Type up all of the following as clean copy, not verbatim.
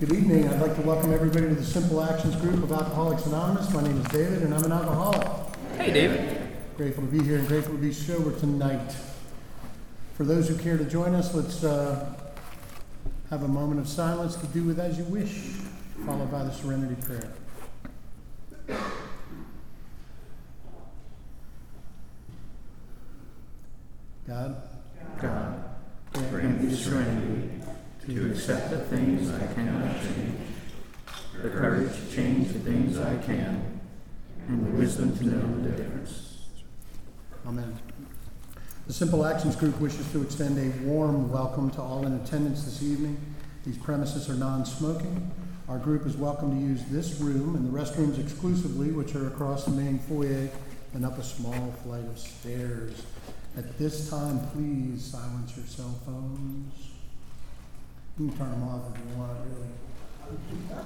Good evening. I'd like to welcome everybody to the Simple Actions group of Alcoholics Anonymous. My name is David, and I'm an alcoholic. Hey, David. Grateful to be here and grateful to be sober tonight. For those who care to join us, let's have a moment of silence to do with as you wish, followed by the serenity prayer. God, grant me serenity to accept the things I cannot change, the courage to change the things I can, and the wisdom to know the difference. Amen. The Simple Actions group wishes to extend a warm welcome to all in attendance this evening. These premises are non-smoking. Our group is welcome to use this room and the restrooms exclusively, which are across the main foyer and up a small flight of stairs. At this time, please silence your cell phones. You can turn them off if you want, really.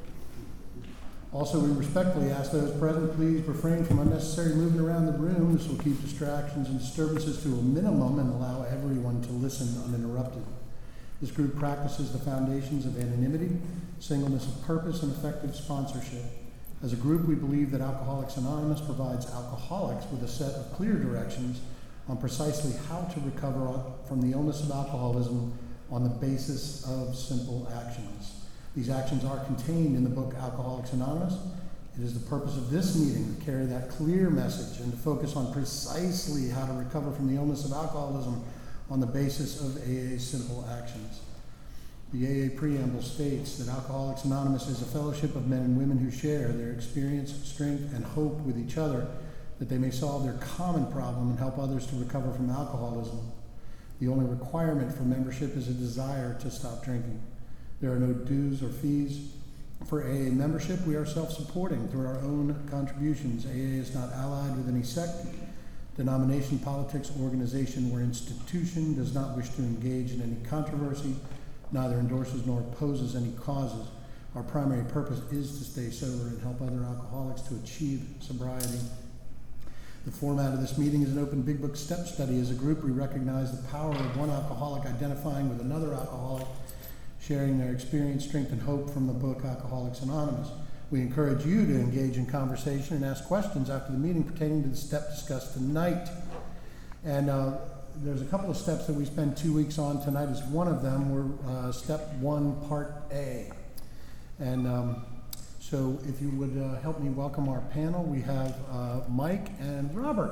Also, we respectfully ask those present, please refrain from unnecessary movement around the room. This will keep distractions and disturbances to a minimum and allow everyone to listen uninterrupted. This group practices the foundations of anonymity, singleness of purpose, and effective sponsorship. As a group, we believe that Alcoholics Anonymous provides alcoholics with a set of clear directions on precisely how to recover from the illness of alcoholism on the basis of simple actions. These actions are contained in the book Alcoholics Anonymous. It is the purpose of this meeting to carry that clear message and to focus on precisely how to recover from the illness of alcoholism on the basis of AA's simple actions. The AA preamble states that Alcoholics Anonymous is a fellowship of men and women who share their experience, strength, and hope with each other, that they may solve their common problem and help others to recover from alcoholism. The only requirement for membership is a desire to stop drinking. There are no dues or fees. For AA membership, we are self-supporting through our own contributions. AA is not allied with any sect, denomination, politics, organization, or institution, does not wish to engage in any controversy, neither endorses nor opposes any causes. Our primary purpose is to stay sober and help other alcoholics to achieve sobriety. The format of this meeting is an open Big Book step study. As a group, we recognize the power of one alcoholic identifying with another alcoholic, sharing their experience, strength, and hope from the book Alcoholics Anonymous. We encourage you to engage in conversation and ask questions after the meeting pertaining to the step discussed tonight. And there's a couple of steps that we spend 2 weeks on. Tonight is one of them. We're step 1, part A. And so if you would help me welcome our panel, we have Mike and Robert.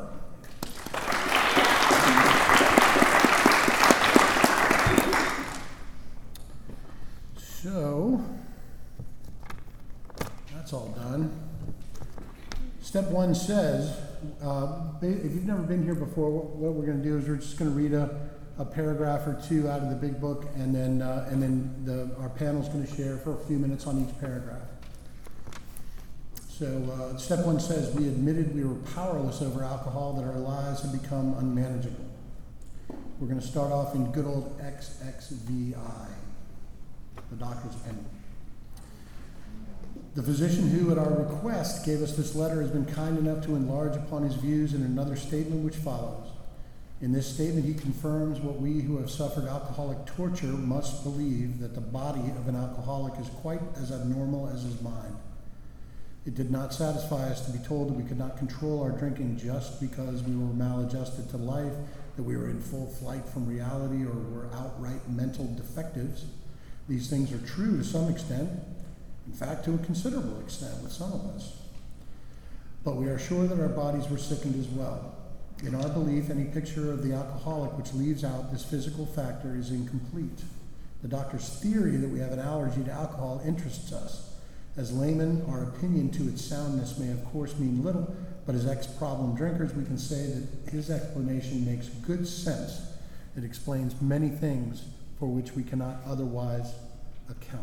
So, that's all done. Step 1 says, if you've never been here before, what we're going to do is we're just going to read a paragraph or two out of the big book, and then our panel's going to share for a few minutes on each paragraph. So step 1 says, we admitted we were powerless over alcohol, that our lives had become unmanageable. We're going to start off in good old XXVI, the doctor's opinion. The physician who, at our request, gave us this letter has been kind enough to enlarge upon his views in another statement which follows. In this statement, he confirms what we who have suffered alcoholic torture must believe, that the body of an alcoholic is quite as abnormal as his mind. It did not satisfy us to be told that we could not control our drinking just because we were maladjusted to life, that we were in full flight from reality, or were outright mental defectives. These things are true to some extent, in fact, to a considerable extent with some of us. But we are sure that our bodies were sickened as well. In our belief, any picture of the alcoholic which leaves out this physical factor is incomplete. The doctor's theory that we have an allergy to alcohol interests us. As laymen, our opinion to its soundness may of course mean little, but as ex-problem drinkers, we can say that his explanation makes good sense. It explains many things for which we cannot otherwise account.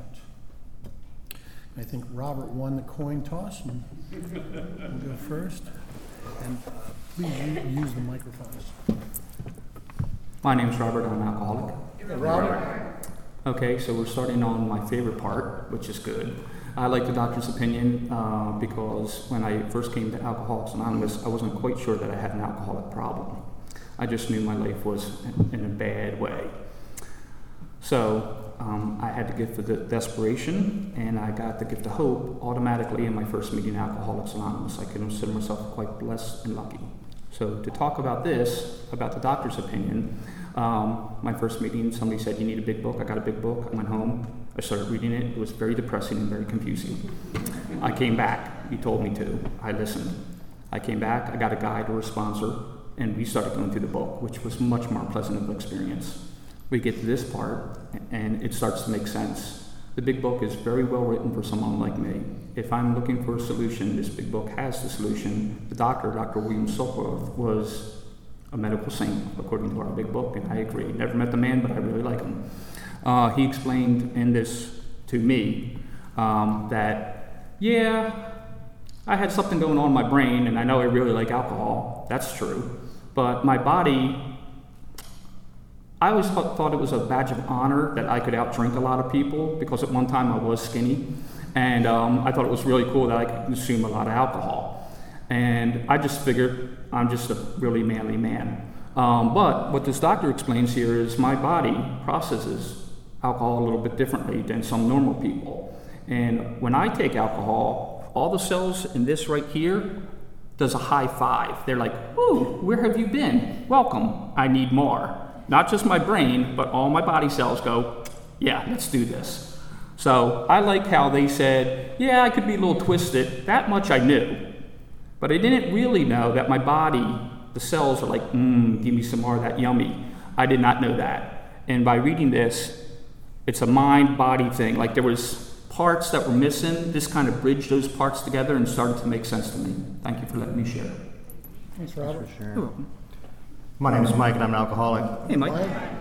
I think Robert won the coin toss, and we'll go first. And please use the microphones. My name's Robert. I'm an alcoholic. Robert. Okay, so we're starting on my favorite part, which is good. I like the doctor's opinion because when I first came to Alcoholics Anonymous, I wasn't quite sure that I had an alcoholic problem. I just knew my life was in a bad way. So I had the gift of desperation, and I got the gift of hope automatically in my first meeting at Alcoholics Anonymous. I consider myself quite blessed and lucky. So to talk about this, about the doctor's opinion, my first meeting, somebody said, you need a big book. I got a big book. I went home. I started reading it. It was very depressing and very confusing. I came back. He told me to. I listened. I came back. I got a guide or a sponsor, and we started going through the book, which was much more pleasant of an experience. We get to this part, and it starts to make sense. The big book is very well written for someone like me. If I'm looking for a solution, this big book has the solution. The doctor, Dr. William Silkworth, was a medical saint, according to our big book, and I agree. Never met the man, but I really like him. He explained in this to me that, yeah, I had something going on in my brain, and I know I really like alcohol. That's true. But my body, I always thought it was a badge of honor that I could outdrink a lot of people, because at one time I was skinny, and I thought it was really cool that I could consume a lot of alcohol. And I just figured I'm just a really manly man. But what this doctor explains here is my body processes alcohol a little bit differently than some normal people. And when I take alcohol, all the cells in this right here does a high five. They're like, ooh, where have you been? Welcome, I need more. Not just my brain, but all my body cells go, yeah, let's do this. So I like how they said, yeah, I could be a little twisted. That much I knew. But I didn't really know that my body, the cells are like, give me some more of that yummy. I did not know that. And by reading this, it's a mind-body thing. Like there was parts that were missing. This kind of bridged those parts together and started to make sense to me. Thank you for letting me share. Thanks, Robert. You're welcome. My name is Mike, and I'm an alcoholic. Hey, Mike.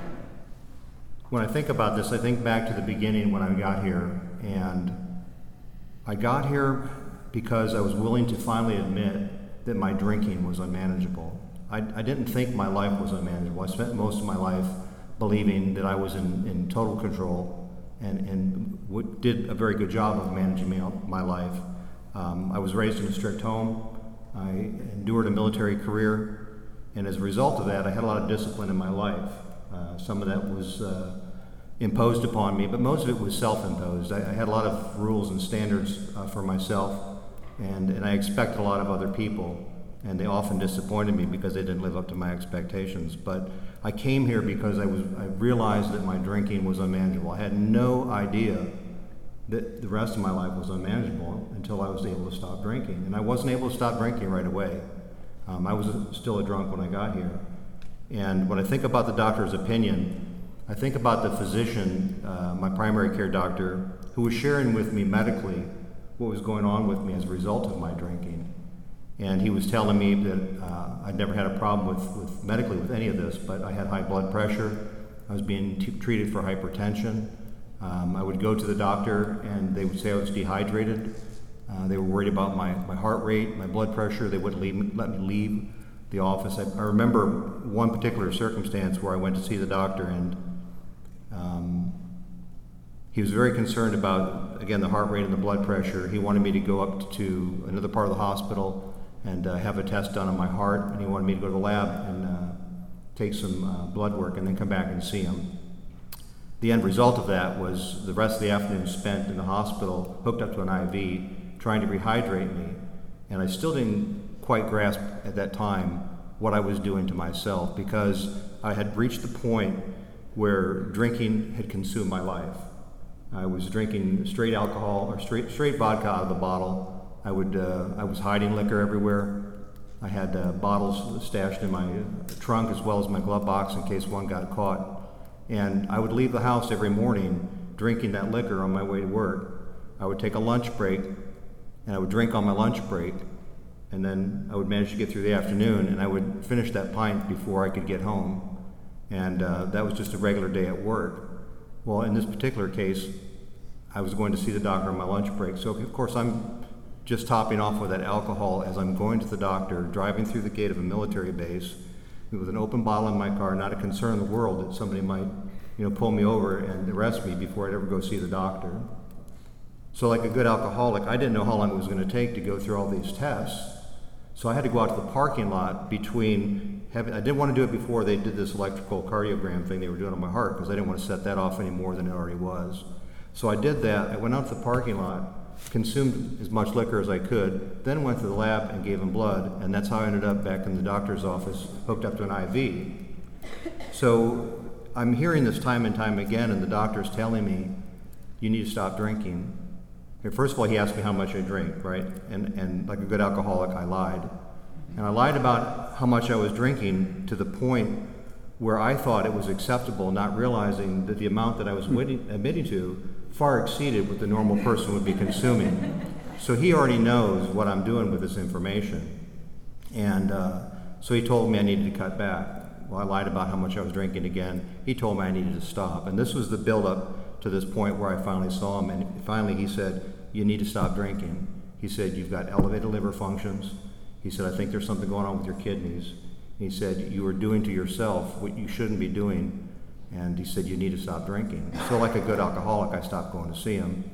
When I think about this, I think back to the beginning when I got here. And I got here because I was willing to finally admit that my drinking was unmanageable. I didn't think my life was unmanageable. I spent most of my life believing that I was in total control and did a very good job of managing my life. I was raised in a strict home. I endured a military career, and as a result of that, I had a lot of discipline in my life. Some of that was imposed upon me, but most of it was self-imposed. I had a lot of rules and standards for myself, and I expected a lot of other people, and they often disappointed me because they didn't live up to my expectations. But I came here because I realized that my drinking was unmanageable. I had no idea that the rest of my life was unmanageable until I was able to stop drinking. And I wasn't able to stop drinking right away. I was still a drunk when I got here. And when I think about the doctor's opinion, I think about the physician, my primary care doctor, who was sharing with me medically what was going on with me as a result of my drinking. And he was telling me that I'd never had a problem with medically with any of this, but I had high blood pressure. I was being treated for hypertension. I would go to the doctor and they would say I was dehydrated. They were worried about my heart rate, my blood pressure. They wouldn't let me leave the office. I remember one particular circumstance where I went to see the doctor, and he was very concerned about, again, the heart rate and the blood pressure. He wanted me to go up to another part of the hospital and have a test done on my heart, and he wanted me to go to the lab and take some blood work and then come back and see him. The end result of that was the rest of the afternoon spent in the hospital, hooked up to an IV, trying to rehydrate me, and I still didn't quite grasp at that time what I was doing to myself, because I had reached the point where drinking had consumed my life. I was drinking straight alcohol or straight vodka out of the bottle. I was hiding liquor everywhere. I had bottles stashed in my trunk as well as my glove box in case one got caught. And I would leave the house every morning drinking that liquor on my way to work. I would take a lunch break, and I would drink on my lunch break, and then I would manage to get through the afternoon, and I would finish that pint before I could get home. And that was just a regular day at work. Well, in this particular case, I was going to see the doctor on my lunch break. So, of course, I'm just topping off with that alcohol as I'm going to the doctor, driving through the gate of a military base with an open bottle in my car, not a concern in the world that somebody might, pull me over and arrest me before I'd ever go see the doctor. So like a good alcoholic, I didn't know how long it was going to take to go through all these tests. So I had to go out to the parking lot between I didn't want to do it before they did this electrical cardiogram thing they were doing on my heart, because I didn't want to set that off any more than it already was. So I did that. I went out to the parking lot, consumed as much liquor as I could, then went to the lab and gave him blood, and that's how I ended up back in the doctor's office, hooked up to an IV. So I'm hearing this time and time again, and the doctor's telling me, you need to stop drinking. And first of all, he asked me how much I drink, right? And like a good alcoholic, I lied. And I lied about how much I was drinking to the point where I thought it was acceptable, not realizing that the amount that I was admitting to far exceeded what the normal person would be consuming. So he already knows what I'm doing with this information. And so he told me I needed to cut back. Well, I lied about how much I was drinking again. He told me I needed to stop. And this was the build-up to this point where I finally saw him. And finally he said, you need to stop drinking. He said, you've got elevated liver functions. He said, I think there's something going on with your kidneys. He said, you are doing to yourself what you shouldn't be doing. And he said, you need to stop drinking. So like a good alcoholic, I stopped going to see him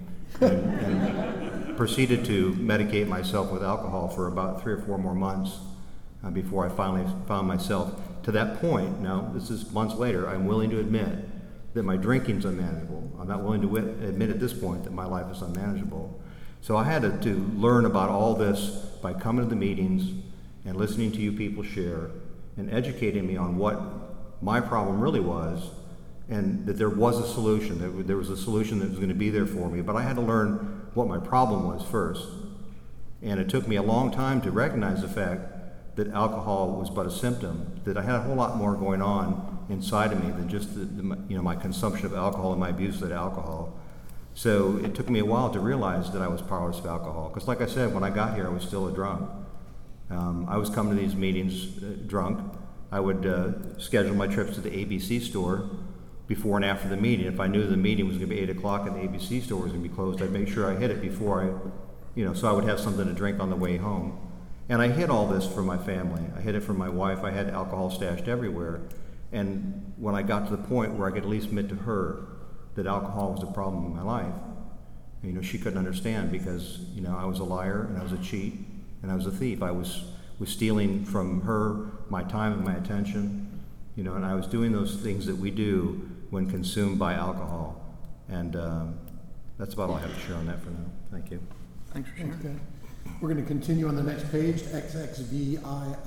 and proceeded to medicate myself with alcohol for about 3 or 4 more months before I finally found myself to that point. Now, this is months later, I'm willing to admit that my drinking's unmanageable. I'm not willing to admit at this point that my life is unmanageable. So I had to learn about all this by coming to the meetings and listening to you people share and educating me on what my problem really was, and that there was a solution, that there was a solution that was going to be there for me. But I had to learn what my problem was first. And it took me a long time to recognize the fact that alcohol was but a symptom, that I had a whole lot more going on inside of me than just my consumption of alcohol and my abuse of that alcohol. So it took me a while to realize that I was powerless of alcohol. Because like I said, when I got here, I was still a drunk. I was coming to these meetings drunk. I would schedule my trips to the ABC store before and after the meeting. If I knew the meeting was going to be 8 o'clock and the ABC store was going to be closed, I'd make sure I hit it before so I would have something to drink on the way home. And I hid all this from my family. I hid it from my wife. I had alcohol stashed everywhere. And when I got to the point where I could at least admit to her that alcohol was a problem in my life, she couldn't understand, because, I was a liar and I was a cheat and I was a thief. I was stealing from her my time and my attention, and I was doing those things that we do when consumed by alcohol. And that's about all I have to share on that for now. Thank you. Thanks for sharing. Okay. We're going to continue on the next page to XXVIII.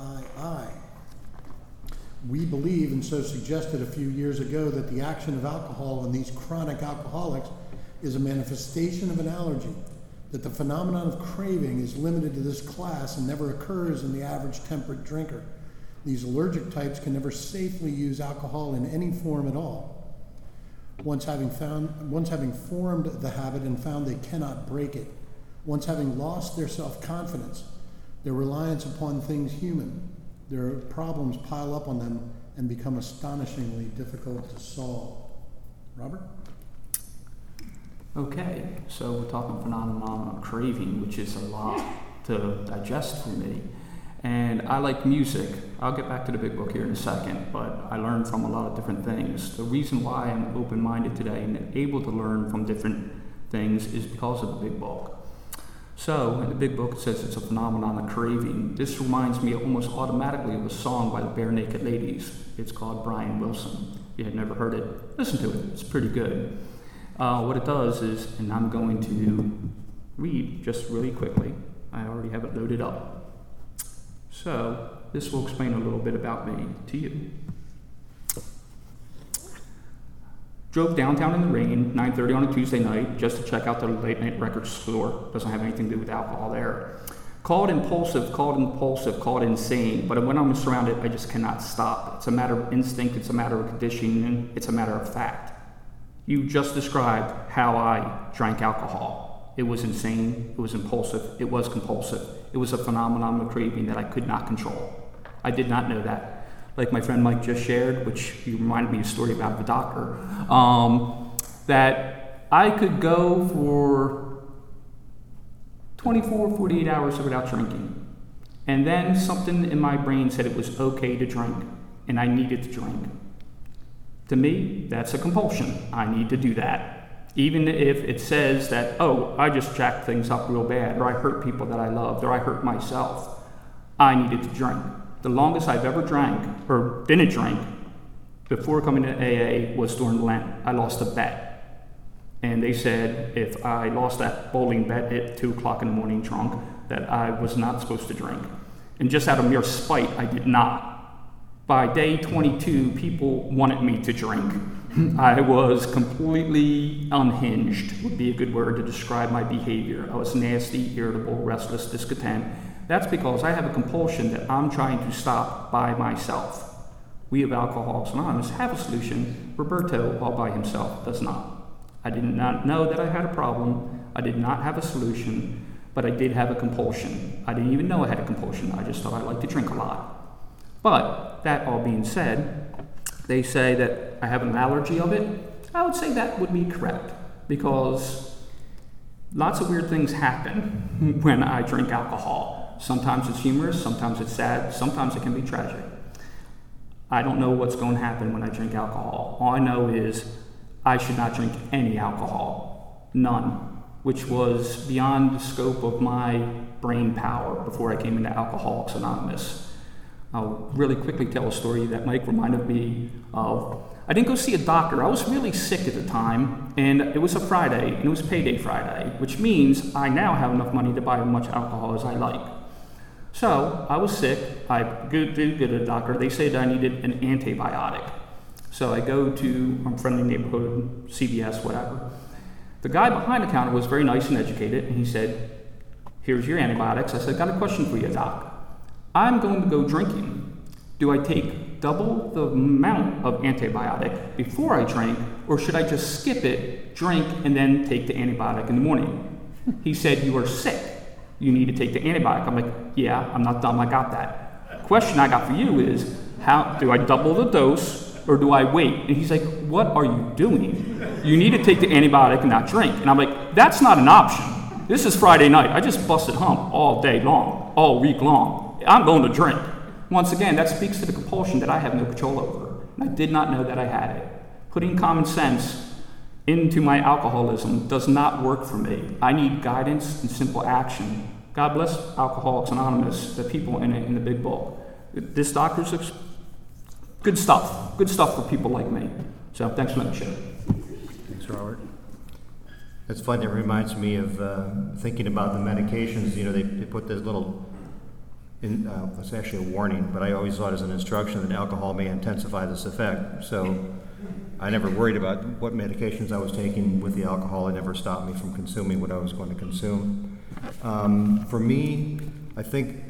We believe, and so suggested a few years ago, that the action of alcohol in these chronic alcoholics is a manifestation of an allergy, that the phenomenon of craving is limited to this class and never occurs in the average temperate drinker. These allergic types can never safely use alcohol in any form at all. Once having formed the habit and found they cannot break it, once having lost their self-confidence, their reliance upon things human, their problems pile up on them and become astonishingly difficult to solve. Robert? Okay, so we're talking phenomenon of craving, which is a lot to digest for me. And I like music. I'll get back to the big book here in a second, but I learned from a lot of different things. The reason why I'm open-minded today and able to learn from different things is because of the big book. So, in the big book it says it's a phenomenon of craving. This reminds me almost automatically of a song by the Bare Naked Ladies. It's called Brian Wilson. If you had never heard it, listen to it. It's pretty good. What it does is, and I'm going to read just really quickly. I already have it loaded up. So, this will explain a little bit about me to you. Drove downtown in the rain, 9:30 on a Tuesday night, just to check out the late night record store. Doesn't have anything to do with alcohol there. Called impulsive, called insane. But when I'm surrounded, I just cannot stop. It's a matter of instinct, it's a matter of conditioning, it's a matter of fact. You just described how I drank alcohol. It was insane, it was impulsive, it was compulsive. It was a phenomenon of craving that I could not control. I did not know that. Like my friend Mike just shared, which he reminded me of a story about the doctor, that I could go for 24, 48 hours without drinking. And then something in my brain said it was okay to drink, and I needed to drink. To me, that's a compulsion. I need to do that. Even if it says that, oh, I just jacked things up real bad, or I hurt people that I loved, or I hurt myself, I needed to drink. The longest I've ever drank, or didn't drink, before coming to AA was during Lent. I lost a bet. And they said if I lost that bowling bet at 2 o'clock in the morning drunk, that I was not supposed to drink. And just out of mere spite, I did not. By day 22, people wanted me to drink. I was completely unhinged, would be a good word to describe my behavior. I was nasty, irritable, restless, discontent. That's because I have a compulsion that I'm trying to stop by myself. We of Alcoholics Anonymous have a solution. Roberto, all by himself, does not. I did not know that I had a problem. I did not have a solution, but I did have a compulsion. I didn't even know I had a compulsion. I just thought I liked to drink a lot. But that all being said, they say that I have an allergy of it. I would say that would be correct, because lots of weird things happen when I drink alcohol. Sometimes it's humorous, sometimes it's sad, sometimes it can be tragic. I don't know what's going to happen when I drink alcohol. All I know is I should not drink any alcohol, none, which was beyond the scope of my brain power before I came into Alcoholics Anonymous. I'll really quickly tell a story that Mike reminded me of. I didn't go see a doctor. I was really sick at the time, and it was a Friday, and it was payday Friday, which means I now have enough money to buy as much alcohol as I like. So I was sick. I go to the doctor. They said I needed an antibiotic. So I go to my friendly neighborhood, CVS, whatever. The guy behind the counter was very nice and educated, and he said, "Here's your antibiotics." I said, "Got a question for you, doc. I'm going to go drinking. Do I take double the amount of antibiotic before I drink, or should I just skip it, drink, and then take the antibiotic in the morning?" He said, "You are sick. You need to take the antibiotic." I'm like, "Yeah, I'm not dumb. I got that. Question I got for you is, how do I double the dose, or do I wait?" And he's like, "What are you doing? You need to take the antibiotic and not drink." And I'm like, "That's not an option. This is Friday night. I just busted hump all day long, all week long. I'm going to drink." Once again, that speaks to the compulsion that I have no control over. And I did not know that I had it. Putting common sense into my alcoholism does not work for me. I need guidance and simple action. God bless Alcoholics Anonymous, the people in the big book. This doctor's good stuff for people like me. So thanks for letting me share. Thanks, Robert. It's funny. It reminds me of thinking about the medications. You know, they put this little, it's actually a warning, but I always thought as an instruction that alcohol may intensify this effect. So I never worried about what medications I was taking with the alcohol. It never stopped me from consuming what I was going to consume. For me, I think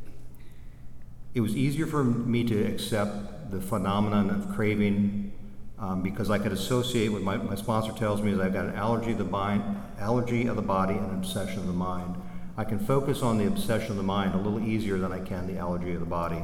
it was easier for me to accept the phenomenon of craving because I could associate what my sponsor tells me is I've got an allergy of the body and an obsession of the mind. I can focus on the obsession of the mind a little easier than I can the allergy of the body.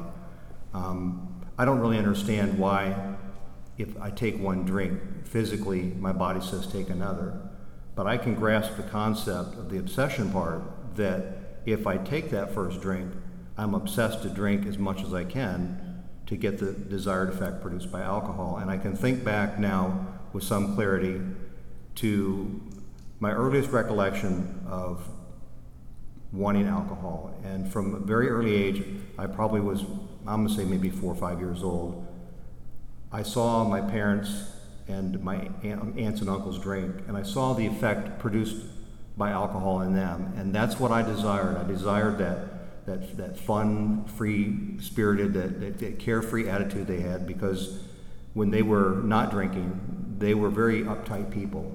I don't really understand why, if I take one drink, physically my body says take another. But I can grasp the concept of the obsession part, that if I take that first drink, I'm obsessed to drink as much as I can to get the desired effect produced by alcohol. And I can think back now with some clarity to my earliest recollection of wanting alcohol. And from a very early age, I probably was, I'm gonna say maybe 4 or 5 years old, I saw my parents and my aunts and uncles drink, and I saw the effect produced by alcohol in them. And that's what I desired. I desired that fun, free-spirited, that carefree attitude they had, because when they were not drinking, they were very uptight people.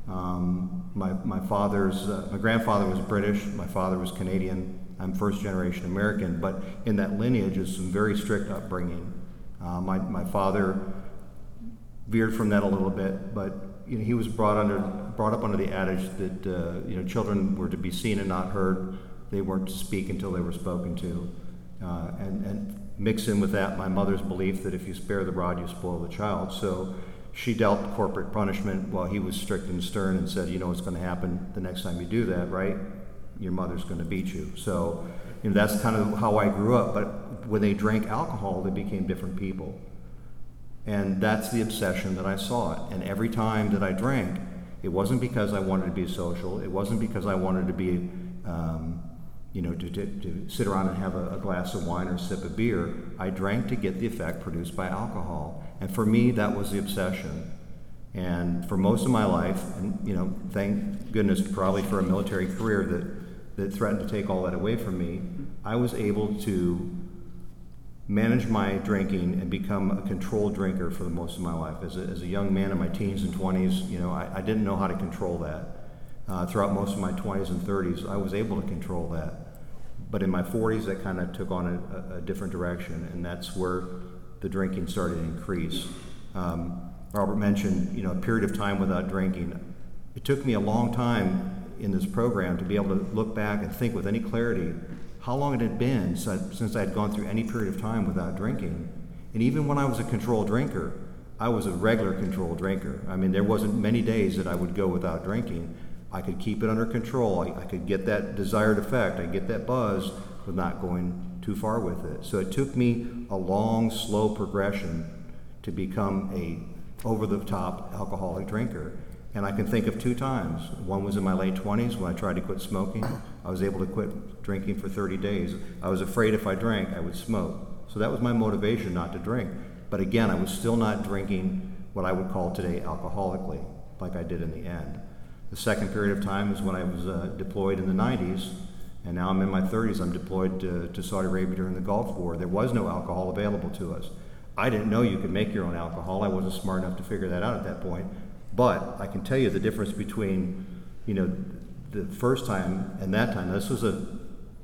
My grandfather was British, my father was Canadian, I'm first-generation American, but in that lineage is some very strict upbringing. My father veered from that a little bit, but he was brought up under the adage that children were to be seen and not heard. They weren't to speak until they were spoken to. And mix in with that my mother's belief that if you spare the rod, you spoil the child. So she dealt corporate punishment while he was strict and stern and said, what's going to happen the next time you do that, right? Your mother's going to beat you. So that's kind of how I grew up. But when they drank alcohol, they became different people. And that's the obsession that I saw it. And every time that I drank, it wasn't because I wanted to be social. It wasn't because I wanted to be to sit around and have a glass of wine or sip of beer. I drank to get the effect produced by alcohol. And for me, that was the obsession. And for most of my life, and thank goodness probably for a military career that threatened to take all that away from me, I was able to manage my drinking and become a controlled drinker for the most of my life. As a young man in my teens and 20s, I didn't know how to control that. Throughout most of my 20s and 30s, I was able to control that. But in my 40s, that kind of took on a different direction, and that's where the drinking started to increase. Robert mentioned, a period of time without drinking. It took me a long time in this program to be able to look back and think with any clarity how long it had been since I had gone through any period of time without drinking. And even when I was a controlled drinker, I was a regular controlled drinker. I mean, there wasn't many days that I would go without drinking. I could keep it under control. I could get that desired effect. I get that buzz with not going too far with it. So it took me a long, slow progression to become a over-the-top alcoholic drinker. And I can think of 2 times. One was in my late 20s when I tried to quit smoking. I was able to quit drinking for 30 days. I was afraid if I drank, I would smoke. So that was my motivation not to drink. But again, I was still not drinking what I would call today alcoholically, like I did in the end. The second period of time is when I was deployed in the 90s, and now I'm in my 30s. I'm deployed to Saudi Arabia during the Gulf War. There was no alcohol available to us. I didn't know you could make your own alcohol. I wasn't smart enough to figure that out at that point. But I can tell you the difference between, the first time and that time. This was a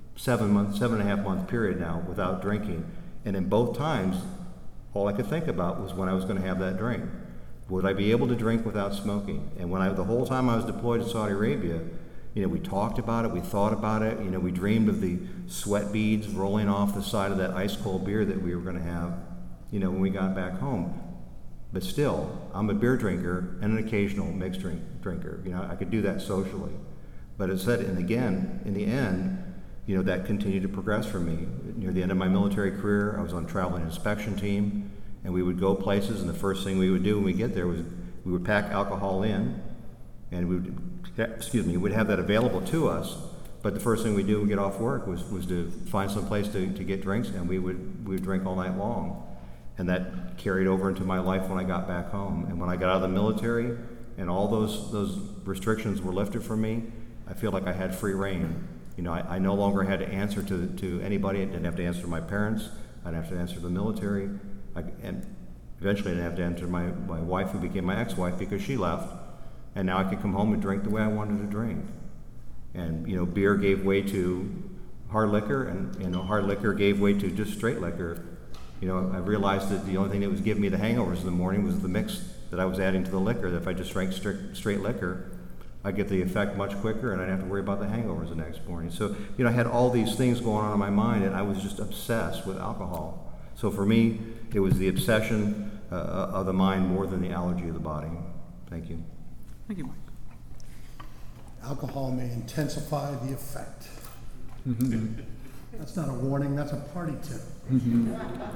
7.5 month period now without drinking. And in both times, all I could think about was when I was going to have that drink. Would I be able to drink without smoking? And the whole time I was deployed to Saudi Arabia, we talked about it, we thought about it, we dreamed of the sweat beads rolling off the side of that ice cold beer that we were going to have, when we got back home. But still, I'm a beer drinker and an occasional mixed drink drinker. I could do that socially. But as I said, and again, in the end, that continued to progress for me. Near the end of my military career, I was on a traveling inspection team, and we would go places, and the first thing we would do when we get there was we would pack alcohol in, and we'd have that available to us. But the first thing we do when we get off work was to find some place to get drinks, and we would drink all night long. And that carried over into my life when I got back home. And when I got out of the military and all those restrictions were lifted from me, I feel like I had free reign. I no longer had to answer to anybody. I didn't have to answer to my parents. I didn't have to answer to the military. And eventually I didn't have to answer to my wife, who became my ex-wife, because she left. And now I could come home and drink the way I wanted to drink. And, beer gave way to hard liquor, and, hard liquor gave way to just straight liquor. I realized that the only thing that was giving me the hangovers in the morning was the mix that I was adding to the liquor. That if I just drank straight liquor, I'd get the effect much quicker, and I'd have to worry about the hangovers the next morning. So, I had all these things going on in my mind, and I was just obsessed with alcohol. So for me, it was the obsession of the mind more than the allergy of the body. Thank you. Thank you, Mike. Alcohol may intensify the effect. Mm-hmm. That's not a warning, that's a party tip. Mm-hmm.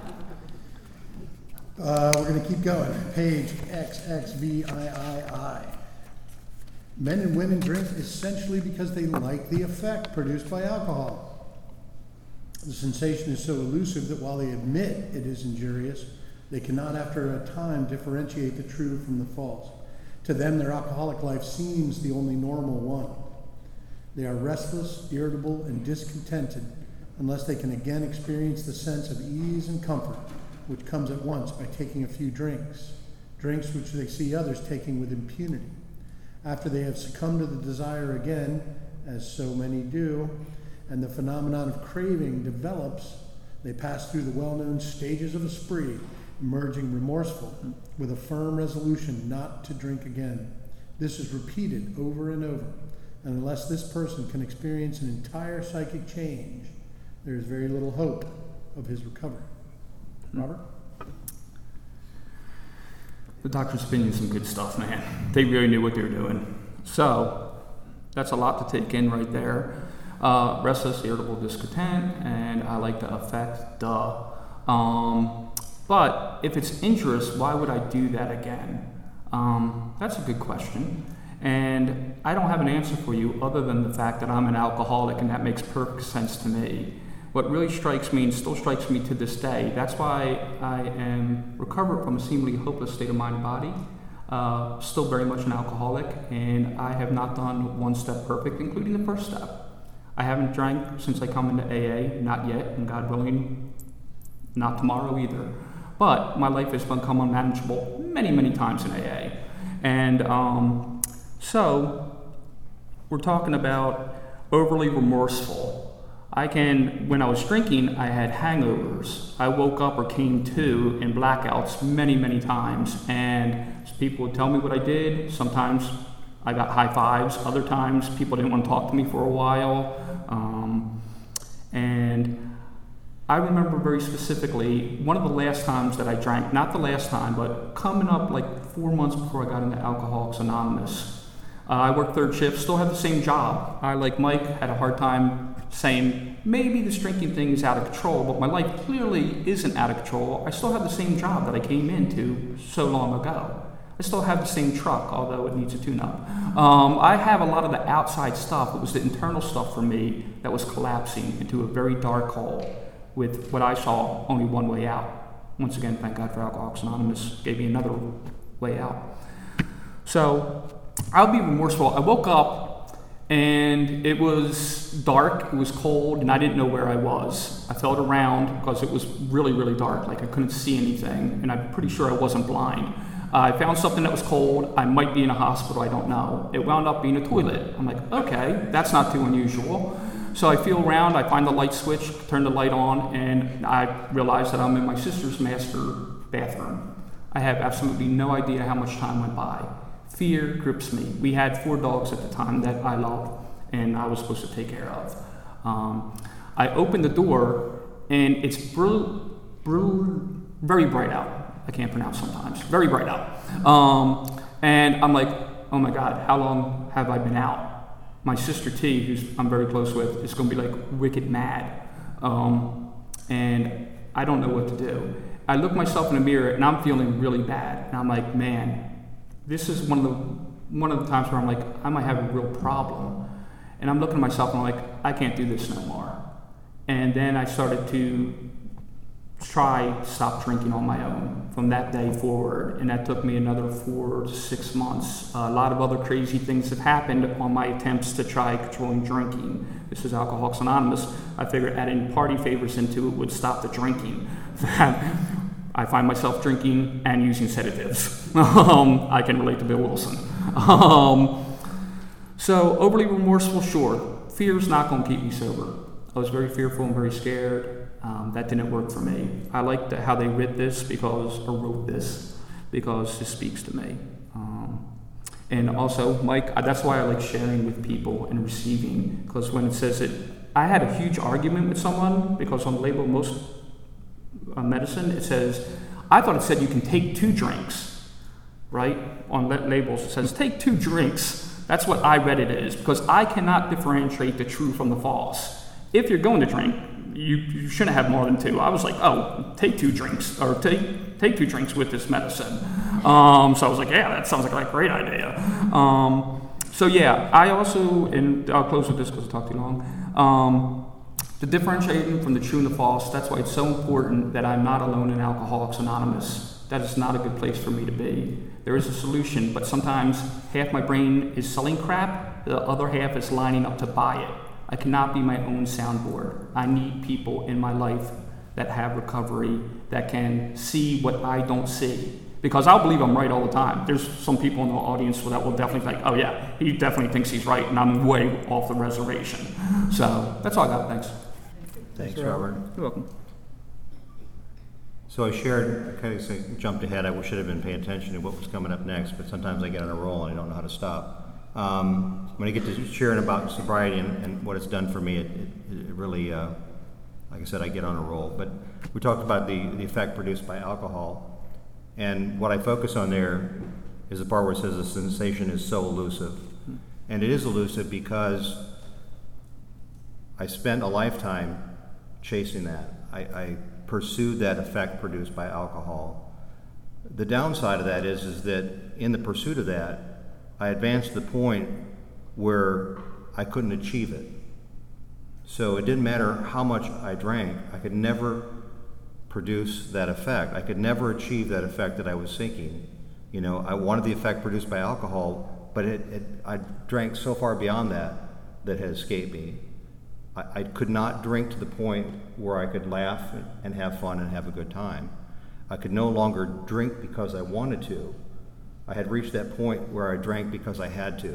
We're going to keep going. Page XXVIII. Men and women drink essentially because they like the effect produced by alcohol. The sensation is so elusive that while they admit it is injurious, they cannot after a time differentiate the true from the false. To them, their alcoholic life seems the only normal one. They are restless, irritable, and discontented unless they can again experience the sense of ease and comfort which comes at once by taking a few drinks which they see others taking with impunity. After they have succumbed to the desire again, as so many do, and the phenomenon of craving develops, they pass through the well-known stages of a spree, emerging remorseful, with a firm resolution not to drink again. This is repeated over and over, and unless this person can experience an entire psychic change, there is very little hope of his recovery. Robert? The doctor's been in some good stuff, man. They really knew what they were doing. So, that's a lot to take in right there. Restless, irritable, discontent, and I like the effect, duh. But if it's injurious, why would I do that again? That's a good question. And I don't have an answer for you other than the fact that I'm an alcoholic, and that makes perfect sense to me. What really strikes me and still strikes me to this day, that's why I am recovered from a seemingly hopeless state of mind and body, still very much an alcoholic, and I have not done one step perfect, including the first step. I haven't drank since I come into AA, not yet, and God willing, not tomorrow either. But my life has become unmanageable many, many times in AA. And so we're talking about overly remorseful. When I was drinking, I had hangovers. I woke up or came to in blackouts many, many times. And people would tell me what I did. Sometimes I got high fives. Other times people didn't want to talk to me for a while. And I remember very specifically one of the last times that I drank, not the last time, but coming up like 4 months before I got into Alcoholics Anonymous. I worked third shift, still have the same job. I, like Mike, had a hard time saying, maybe this drinking thing is out of control, but my life clearly isn't out of control. I still have the same job that I came into so long ago. I still have the same truck, although it needs a tune-up. I have a lot of the outside stuff. It was the internal stuff for me that was collapsing into a very dark hole with what I saw only one way out. Once again, thank God for Alcoholics Anonymous, gave me another way out. So I'll be remorseful. I woke up and it was dark, it was cold, and I didn't know where I was. I felt around because it was really, really dark, like I couldn't see anything, and I'm pretty sure I wasn't blind. I found something that was cold. I might be in a hospital, I don't know. It wound up being a toilet. I'm like, okay, that's not too unusual. So I feel around, I find the light switch, turn the light on, and I realize that I'm in my sister's master bathroom. I have absolutely no idea how much time went by. Fear grips me. We had 4 dogs at the time that I loved and I was supposed to take care of. I opened the door and it's very bright out. I can't pronounce sometimes. Very bright out. And I'm like, oh my God, how long have I been out? My sister T, who I'm very close with, is going to be like wicked mad. And I don't know what to do. I look myself in the mirror and I'm feeling really bad. And I'm like, man, this is one of the times where I'm like, I might have a real problem. And I'm looking at myself and I'm like, I can't do this no more. And then I started to try to stop drinking on my own from that day forward. And that took me another 4 to 6 months. A lot of other crazy things have happened on my attempts to try controlling drinking. This is Alcoholics Anonymous. I figured adding party favors into it would stop the drinking. I find myself drinking and using sedatives. I can relate to Bill Wilson. So overly remorseful, sure. Fear's not going to keep me sober. I was very fearful and very scared. That didn't work for me. I liked how they wrote this because this speaks to me. And also, Mike, that's why I like sharing with people and receiving, because when it says it, I had a huge argument with someone because on the label of most medicine, it says, I thought it said you can take 2 drinks, right? On labels, it says take 2 drinks. That's what I read it as, because I cannot differentiate the true from the false. If you're going to drink, you shouldn't have more than 2. I was like, oh, take 2 drinks, or take 2 drinks with this medicine. So I was like, yeah, that sounds like a great idea. So yeah, I also, and I'll close with this because I talked too long. The differentiating from the true and the false, that's why it's so important that I'm not alone in Alcoholics Anonymous. That is not a good place for me to be. There is a solution, but sometimes half my brain is selling crap, the other half is lining up to buy it. I cannot be my own soundboard. I need people in my life that have recovery, that can see what I don't see. Because I'll believe I'm right all the time. There's some people in the audience that will definitely think, oh yeah, he definitely thinks he's right, and I'm way off the reservation. So that's all I got, thanks. Thanks, Robert. You're welcome. So I kind of jumped ahead. I should have been paying attention to what was coming up next, but sometimes I get on a roll and I don't know how to stop. When I get to sharing about sobriety and what it's done for me, it really, like I said, I get on a roll. But we talked about the effect produced by alcohol. And what I focus on there is the part where it says the sensation is so elusive. And it is elusive because I spent a lifetime chasing that. I pursued that effect produced by alcohol. The downside of that is that in the pursuit of that, I advanced to the point where I couldn't achieve it. So it didn't matter how much I drank, I could never produce that effect. I could never achieve that effect that I was seeking. You know, I wanted the effect produced by alcohol, but I drank so far beyond that it had escaped me. I could not drink to the point where I could laugh and have fun and have a good time. I could no longer drink because I wanted to. I had reached that point where I drank because I had to.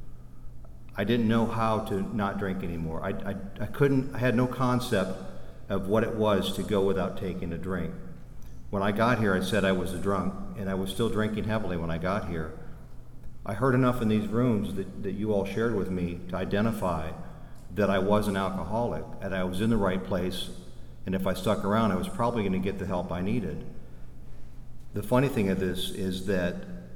I didn't know how to not drink anymore. I had no concept of what it was to go without taking a drink. When I got here, I said I was a drunk, and I was still drinking heavily when I got here. I heard enough in these rooms that you all shared with me to identify that I was an alcoholic, and I was in the right place, and if I stuck around, I was probably going to get the help I needed. The funny thing of this is that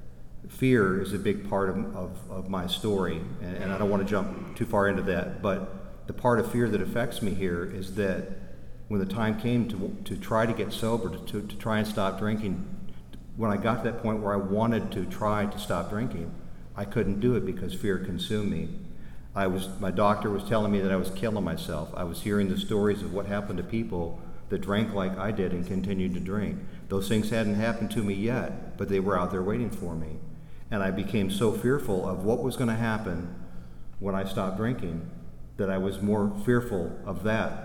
fear is a big part of my story, and I don't want to jump too far into that, but the part of fear that affects me here is that when the time came to try to get sober, to try and stop drinking, when I got to that point where I wanted to try to stop drinking, I couldn't do it because fear consumed me. My doctor was telling me that I was killing myself. I was hearing the stories of what happened to people that drank like I did and continued to drink. Those things hadn't happened to me yet, but they were out there waiting for me. And I became so fearful of what was going to happen when I stopped drinking that I was more fearful of that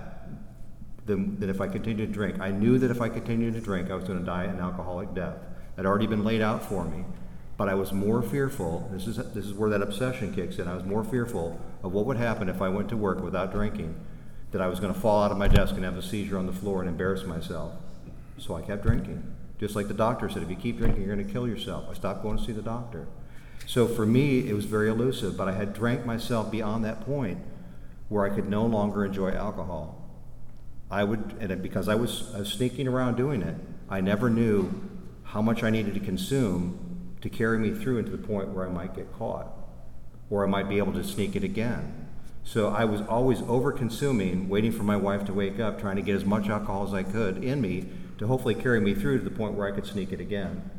than if I continued to drink. I knew that if I continued to drink, I was going to die an alcoholic death. It had already been laid out for me. But I was more fearful, this is where that obsession kicks in, I was more fearful of what would happen if I went to work without drinking, that I was going to fall out of my desk and have a seizure on the floor and embarrass myself. So I kept drinking. Just like the doctor said, if you keep drinking, you're going to kill yourself. I stopped going to see the doctor. So for me, it was very elusive, but I had drank myself beyond that point where I could no longer enjoy alcohol. Because I was sneaking around doing it, I never knew how much I needed to consume to carry me through into the point where I might get caught, or I might be able to sneak it again. So I was always over-consuming, waiting for my wife to wake up, trying to get as much alcohol as I could in me to hopefully carry me through to the point where I could sneak it again.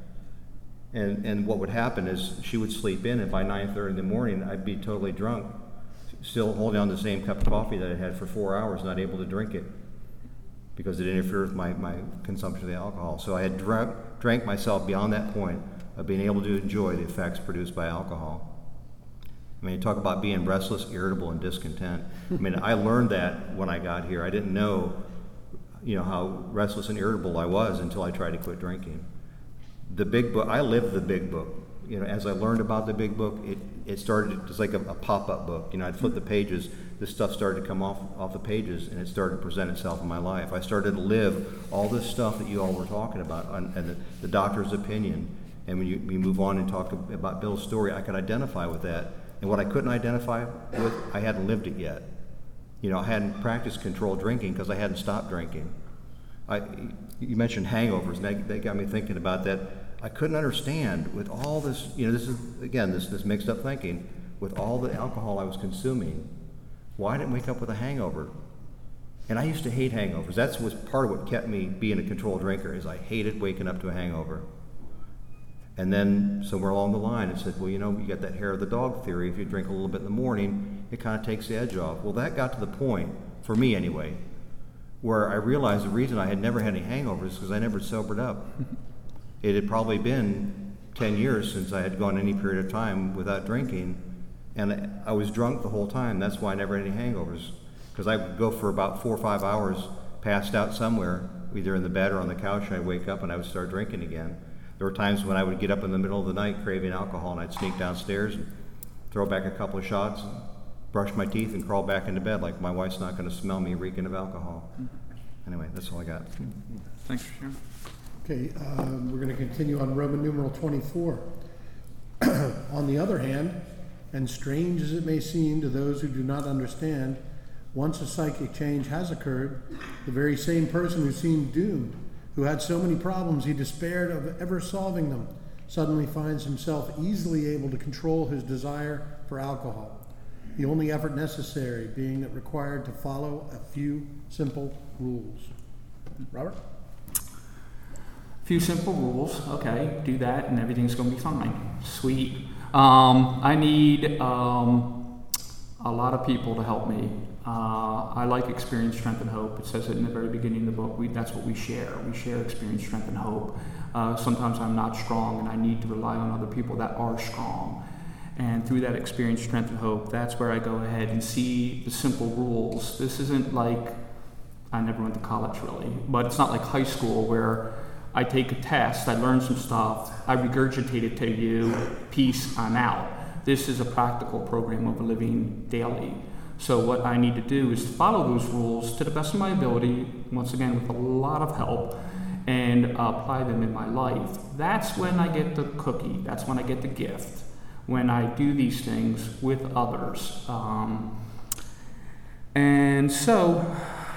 And what would happen is she would sleep in, and by 9:30 in the morning, I'd be totally drunk, still holding on to the same cup of coffee that I had for 4 hours, not able to drink it because it interfered with my consumption of the alcohol. So I had drank myself beyond that point of being able to enjoy the effects produced by alcohol. I mean, you talk about being restless, irritable, and discontent. I mean, I learned that when I got here. I didn't know, how restless and irritable I was until I tried to quit drinking. The big book, I lived the big book. As I learned about the big book, it started just like a pop-up book. I'd flip the pages, this stuff started to come off the pages, and it started to present itself in my life. I started to live all this stuff that you all were talking about, and the doctor's opinion. And when you move on and talk about Bill's story, I could identify with that. And what I couldn't identify with, I hadn't lived it yet. I hadn't practiced controlled drinking because I hadn't stopped drinking. You mentioned hangovers, and that got me thinking about that. I couldn't understand with all this, this is, again, this mixed up thinking, with all the alcohol I was consuming, why I didn't wake up with a hangover. And I used to hate hangovers. That was part of what kept me being a controlled drinker, is I hated waking up to a hangover. And then somewhere along the line, it said, well, you got that hair of the dog theory. If you drink a little bit in the morning, it kind of takes the edge off. Well, that got to the point, for me anyway, where I realized the reason I had never had any hangovers is because I never sobered up. It had probably been 10 years since I had gone any period of time without drinking, and I was drunk the whole time. That's why I never had any hangovers, because I would go for about 4 or 5 hours, passed out somewhere, either in the bed or on the couch, and I'd wake up and I would start drinking again. There were times when I would get up in the middle of the night craving alcohol, and I'd sneak downstairs and throw back a couple of shots, and brush my teeth, and crawl back into bed like my wife's not going to smell me reeking of alcohol. Anyway, that's all I got. Thanks for sharing. Okay, we're going to continue on Roman numeral 24. On the other hand, and strange as it may seem to those who do not understand, once a psychic change has occurred, the very same person who seemed doomed, who had so many problems he despaired of ever solving them, suddenly finds himself easily able to control his desire for alcohol. The only effort necessary being that required to follow a few simple rules. Robert? Few simple rules. Okay, do that and everything's going to be fine. Sweet. I need a lot of people to help me. I like experience, strength, and hope. It says it in the very beginning of the book. That's what we share. We share experience, strength, and hope. Sometimes I'm not strong, and I need to rely on other people that are strong. And through that experience, strength, and hope, that's where I go ahead and see the simple rules. This isn't like, I never went to college really, but it's not like high school where I take a test, I learn some stuff, I regurgitate it to you, peace, I'm out. This is a practical program of living daily. So what I need to do is follow those rules to the best of my ability, once again with a lot of help, and apply them in my life. That's when I get the cookie, that's when I get the gift, when I do these things with others. And so,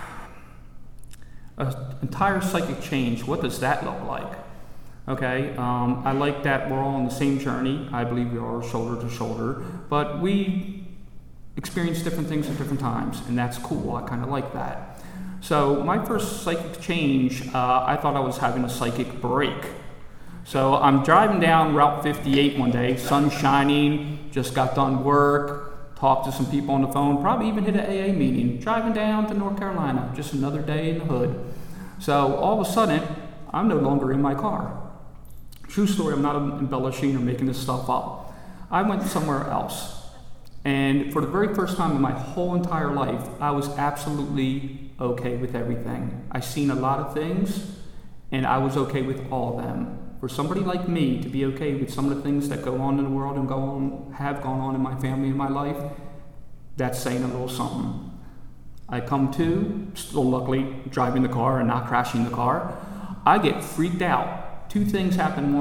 an entire psychic change, what does that look like? Okay, I like that we're all on the same journey. I believe we are shoulder to shoulder, but we experience different things at different times, and that's cool. I kind of like that. So my first psychic change, I thought I was having a psychic break. So I'm driving down Route 58 one day, sun shining, just got done work, talked to some people on the phone, probably even hit an AA meeting, driving down to North Carolina, just another day in the hood. So all of a sudden, I'm no longer in my car. True story, I'm not embellishing or making this stuff up. I went somewhere else. And for the very first time in my whole entire life, I was absolutely okay with everything. I seen a lot of things, and I was okay with all of them. For somebody like me to be okay with some of the things that go on in the world and have gone on in my family and my life, that's saying a little something. I come to, still luckily driving the car and not crashing the car. I get freaked out. Two things happen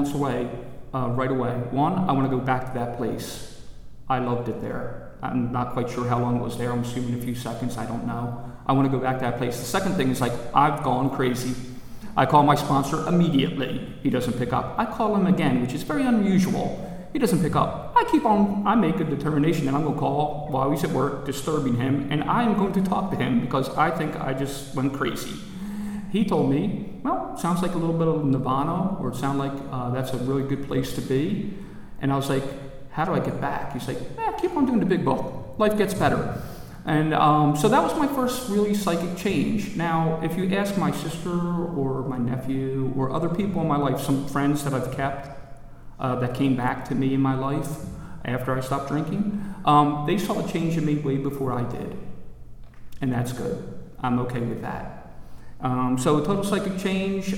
right away. One, I want to go back to that place. I loved it there. I'm not quite sure how long it was there. I'm assuming a few seconds. I don't know. I want to go back to that place. The second thing is like, I've gone crazy. I call my sponsor immediately. He doesn't pick up. I call him again, which is very unusual. He doesn't pick up. I make a determination that I'm going to call while he's at work, disturbing him, and I'm going to talk to him because I think I just went crazy. He told me, well, sounds like a little bit of Nirvana, or it sounds like that's a really good place to be. And I was like, how do I get back? He's like, keep on doing the big book. Life gets better. And so that was my first really psychic change. Now, if you ask my sister or my nephew or other people in my life, some friends that I've kept that came back to me in my life after I stopped drinking, they saw a change in me way before I did. And that's good. I'm okay with that. So a total psychic change,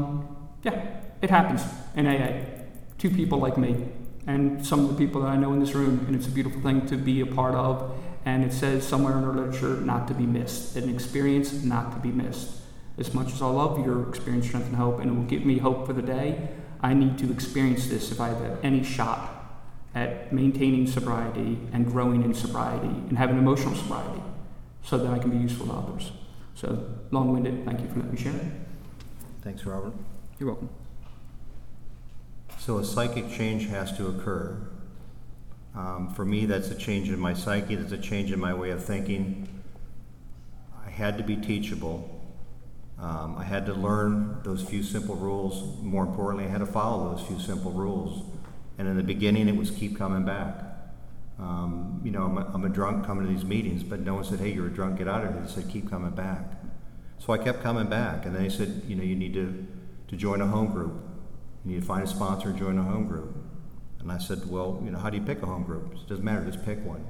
it happens in AA. Two people like me. And some of the people that I know in this room, and it's a beautiful thing to be a part of. And it says somewhere in our literature, not to be missed. An experience not to be missed. As much as I love your experience, strength, and hope, and it will give me hope for the day, I need to experience this if I have any shot at maintaining sobriety and growing in sobriety and having emotional sobriety so that I can be useful to others. So, long-winded, thank you for letting me share it. Thanks, Robert. You're welcome. So a psychic change has to occur. For me, that's a change in my psyche, that's a change in my way of thinking. I had to be teachable. I had to learn those few simple rules. More importantly, I had to follow those few simple rules. And in the beginning, it was keep coming back. I'm a drunk coming to these meetings, but no one said, hey, you're a drunk, get out of here. They said, keep coming back. So I kept coming back. And then they said, you need to join a home group. You need to find a sponsor and join a home group. And I said, well, how do you pick a home group? It doesn't matter, just pick one.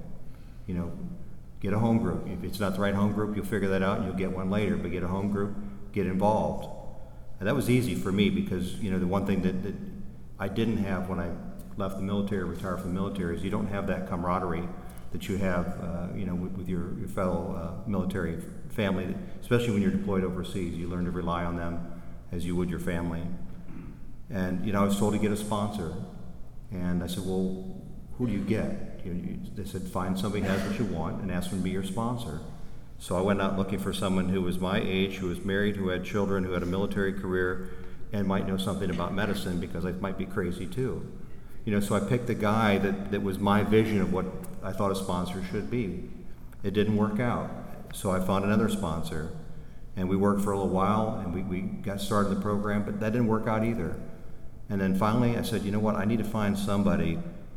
Get a home group. If it's not the right home group, you'll figure that out and you'll get one later, but get a home group, get involved. And that was easy for me because, the one thing that I didn't have when I left the military, retired from the military, is you don't have that camaraderie that you have, with your fellow military family, especially when you're deployed overseas. You learn to rely on them as you would your family. And, I was told to get a sponsor. And I said, well, who do you get? They said, find somebody who has what you want and ask them to be your sponsor. So I went out looking for someone who was my age, who was married, who had children, who had a military career, and might know something about medicine because I might be crazy too. So I picked a guy that was my vision of what I thought a sponsor should be. It didn't work out. So I found another sponsor. And we worked for a little while, and we got started the program, but that didn't work out either. And then finally I said, I need to find somebody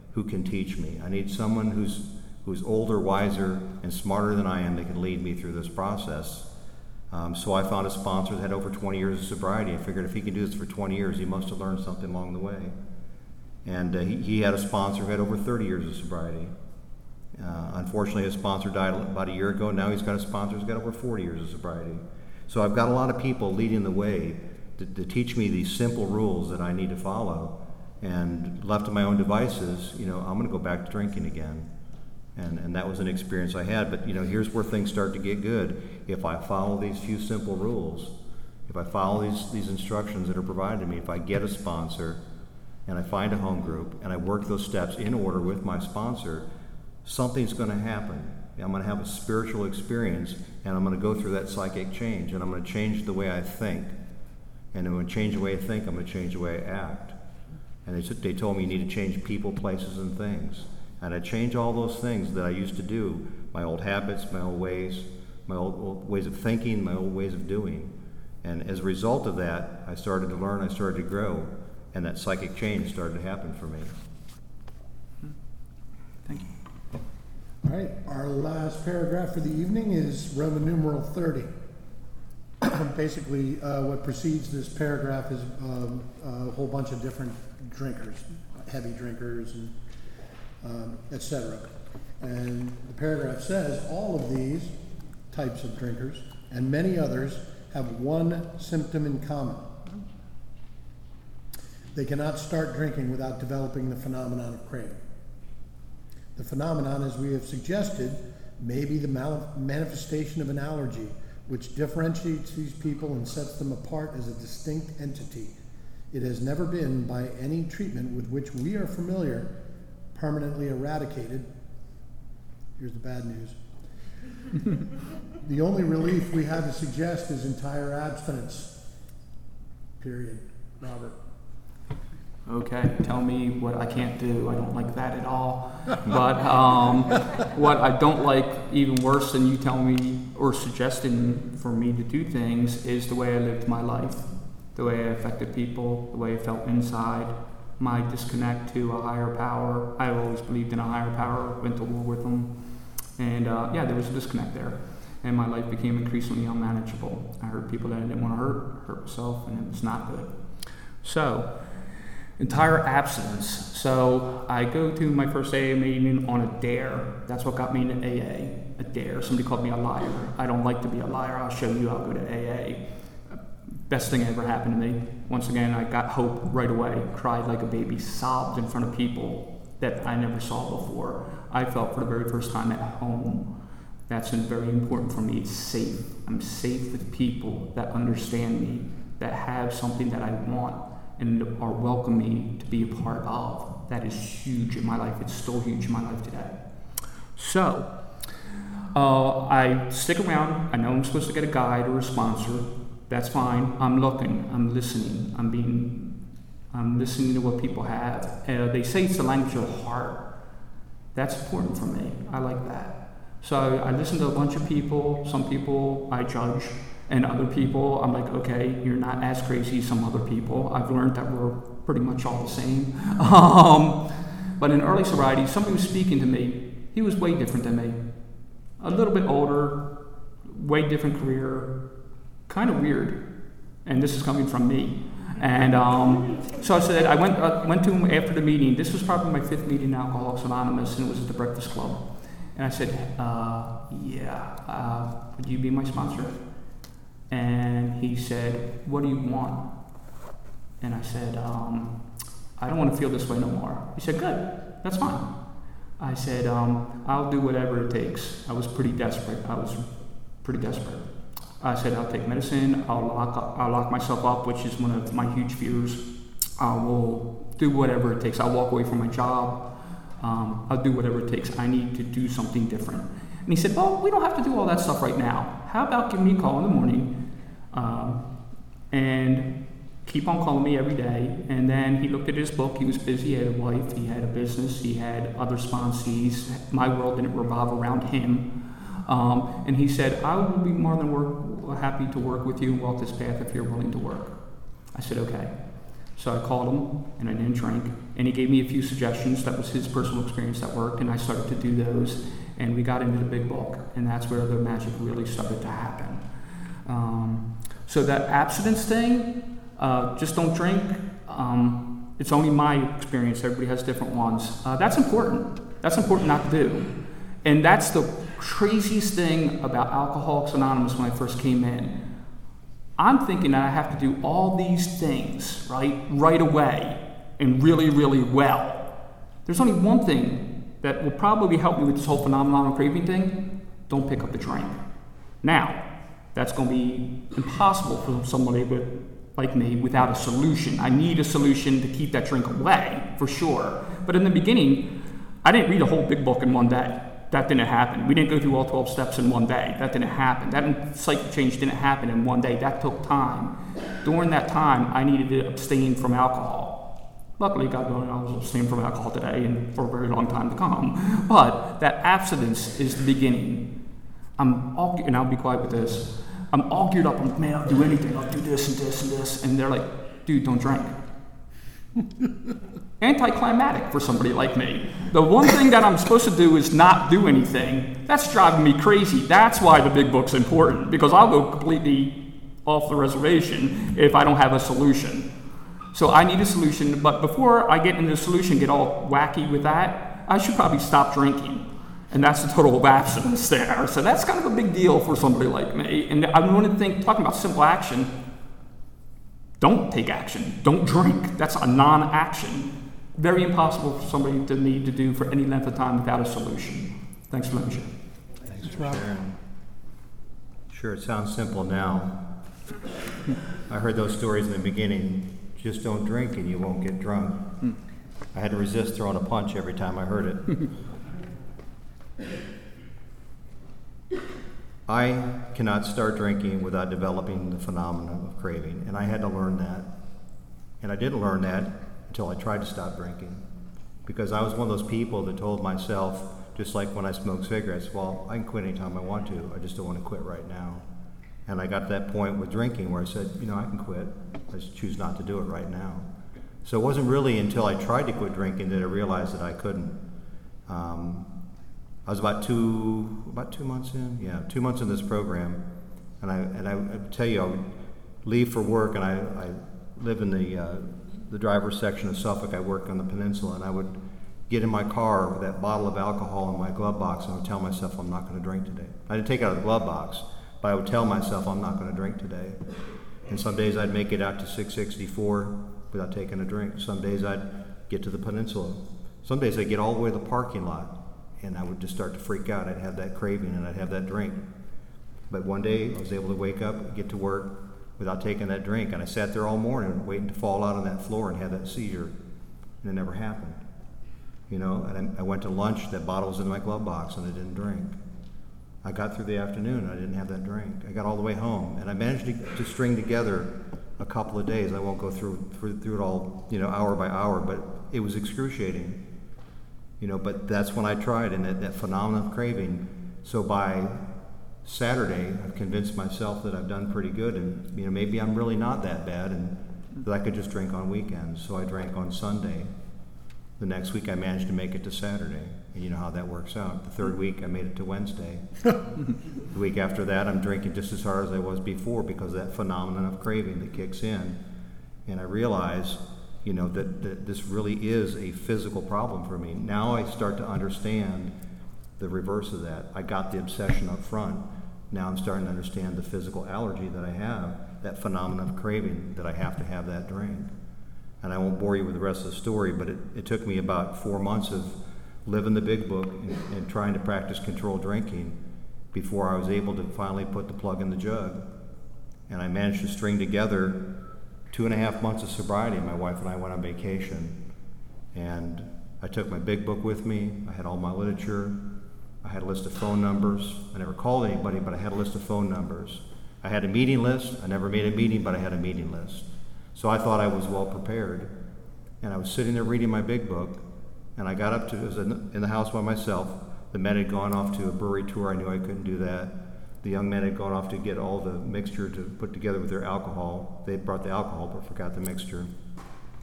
who can teach me. I need someone who's older, wiser, and smarter than I am that can lead me through this process. So I found a sponsor that had over 20 years of sobriety. I figured if he can do this for 20 years, he must have learned something along the way. And he had a sponsor who had over 30 years of sobriety. Unfortunately, his sponsor died about a year ago. Now he's got a sponsor who's got over 40 years of sobriety. So I've got a lot of people leading the way to teach me these simple rules that I need to follow. And left to my own devices, I'm going to go back to drinking again. And that was an experience I had. But, here's where things start to get good. If I follow these few simple rules, if I follow these instructions that are provided to me, if I get a sponsor and I find a home group and I work those steps in order with my sponsor, something's going to happen. I'm going to have a spiritual experience, and I'm going to go through that psychic change, and I'm going to change the way I think. And when I change the way I think, I'm going to change the way I act. And they told me you need to change people, places, and things. And I changed all those things that I used to do, my old habits, my old ways of thinking, my old ways of doing. And as a result of that, I started to learn, I started to grow, and that psychic change started to happen for me. Thank you. All right, our last paragraph for the evening is Roman numeral 30. Basically, what precedes this paragraph is a whole bunch of different drinkers, heavy drinkers, and etc. And the paragraph says, all of these types of drinkers and many others have one symptom in common. They cannot start drinking without developing the phenomenon of craving. The phenomenon, as we have suggested, may be the manifestation of an allergy, which differentiates these people and sets them apart as a distinct entity. It has never been, by any treatment with which we are familiar, permanently eradicated. Here's the bad news. The only relief we have to suggest is entire abstinence. Period. Robert. Okay, tell me what I can't do. I don't like that at all. But what I don't like even worse than you telling me or suggesting for me to do things is the way I lived my life, the way I affected people, the way I felt inside, my disconnect to a higher power. I always believed in a higher power, went to war with them. And there was a disconnect there. And my life became increasingly unmanageable. I hurt people that I didn't want to hurt myself, and it was not good. So, entire abstinence. So I go to my first AA meeting on a dare. That's what got me into AA, a dare. Somebody called me a liar. I don't like to be a liar. I'll show you. I'll go to AA. Best thing ever happened to me. Once again, I got hope right away. Cried like a baby, sobbed in front of people that I never saw before. I felt for the very first time at home. That's been very important for me. It's safe. I'm safe with people that understand me, that have something that I want, and are welcome me to be a part of. That is huge in my life. It's still huge in my life today. So, I stick around. I know I'm supposed to get a guide or a sponsor. That's fine. I'm looking. I'm listening. I'm listening to what people have. They say it's the language of the heart. That's important for me. I like that. So I listen to a bunch of people. Some people I judge. And other people, I'm like, okay, you're not as crazy as some other people. I've learned that we're pretty much all the same. But in early sobriety, somebody was speaking to me. He was way different than me. A little bit older, way different career, kind of weird. And this is coming from me. And so I said, I went to him after the meeting. This was probably my 5th meeting in Alcoholics Anonymous, and it was at the Breakfast Club. And I said, would you be my sponsor? And he said, what do you want? And I said, I don't want to feel this way no more. He said, good, that's fine. I said, I'll do whatever it takes. I was pretty desperate. I said, I'll take medicine, I'll lock myself up, which is one of my huge fears. I will do whatever it takes. I'll walk away from my job. I'll do whatever it takes. I need to do something different. And he said, well, we don't have to do all that stuff right now. How about giving me a call in the morning and keep on calling me every day? And then he looked at his book. He was busy. He had a wife. He had a business. He had other sponsees. My world didn't revolve around him. And he said, I will be more than happy to work with you and walk this path if you're willing to work. I said, okay. So I called him, and I didn't drink. And he gave me a few suggestions. That was his personal experience that worked, and I started to do those. And we got into the big book, and that's where the magic really started to happen. So that abstinence thing, just don't drink. It's only my experience. Everybody has different ones. That's important. That's important not to do. And that's the craziest thing about Alcoholics Anonymous when I first came in. I'm thinking that I have to do all these things, right away, and really, really well. There's only one thing that will probably help me with this whole phenomenon of craving thing. Don't pick up the drink. Now, that's going to be impossible for somebody like me without a solution. I need a solution to keep that drink away, for sure. But in the beginning, I didn't read a whole big book in one day. That didn't happen. We didn't go through all 12 steps in one day. That didn't happen. That cycle change didn't happen in one day. That took time. During that time, I needed to abstain from alcohol. Luckily, God willing, I was abstaining from alcohol today and for a very long time to come. But that abstinence is the beginning. And I'll be quiet with this. I'm all geared up. I'm like, man, I'll do anything. I'll do this and this and this. And they're like, dude, don't drink. Anticlimactic for somebody like me. The one thing that I'm supposed to do is not do anything. That's driving me crazy. That's why the big book's important, because I'll go completely off the reservation if I don't have a solution. So I need a solution, but before I get into the solution, get all wacky with that, I should probably stop drinking. And that's the total abstinence there. So that's kind of a big deal for somebody like me. And I want to think, talking about simple action, don't take action. Don't drink. That's a non-action. Very impossible for somebody to need to do for any length of time without a solution. Thanks for letting me share. Thanks for sharing. Sure, it sounds simple now. I heard those stories in the beginning. Just don't drink and you won't get drunk. I had to resist throwing a punch every time I heard it. I cannot start drinking without developing the phenomenon of craving, and I had to learn that. And I didn't learn that until I tried to stop drinking, because I was one of those people that told myself, just like when I smoked cigarettes, well, I can quit anytime I want to, I just don't want to quit right now. And I got to that point with drinking where I said, I can quit, I just choose not to do it right now. So it wasn't really until I tried to quit drinking that I realized that I couldn't. I was about 2 months in? Yeah, 2 months in this program, and I would tell you, I would leave for work, and I live in the driver's section of Suffolk. I work on the peninsula, and I would get in my car with that bottle of alcohol in my glove box, and I would tell myself I'm not going to drink today. I didn't take it out of the glove box, but I would tell myself I'm not going to drink today. And some days I'd make it out to 664 without taking a drink. Some days I'd get to the peninsula. Some days I'd get all the way to the parking lot, and I would just start to freak out. I'd have that craving, and I'd have that drink. But one day I was able to wake up, get to work without taking that drink, and I sat there all morning waiting to fall out on that floor and have that seizure, and it never happened. And I went to lunch, that bottle was in my glove box, and I didn't drink. I got through the afternoon, and I didn't have that drink. I got all the way home, and I managed to string together a couple of days. I won't go through it all, hour by hour, but it was excruciating. But that's when I tried, and that phenomenon of craving. So by Saturday, I've convinced myself that I've done pretty good, and maybe I'm really not that bad, and that I could just drink on weekends. So I drank on Sunday. The next week I managed to make it to Saturday, and you know how that works out. The third week I made it to Wednesday. The week after that I'm drinking just as hard as I was before, because of that phenomenon of craving that kicks in. And I realize, that this really is a physical problem for me. Now I start to understand the reverse of that. I got the obsession up front. Now I'm starting to understand the physical allergy that I have, that phenomenon of craving, that I have to have that drink. And I won't bore you with the rest of the story, but it took me about 4 months of living the big book and trying to practice controlled drinking before I was able to finally put the plug in the jug. And I managed to string together 2.5 months of sobriety. My wife and I went on vacation, and I took my big book with me. I had all my literature. I had a list of phone numbers. I never called anybody, but I had a list of phone numbers. I had a meeting list. I never made a meeting, but I had a meeting list. So I thought I was well prepared. And I was sitting there reading my big book, and I got up to, it was in the house by myself. The men had gone off to a brewery tour. I knew I couldn't do that. The young men had gone off to get all the mixture to put together with their alcohol. They brought the alcohol but forgot the mixture.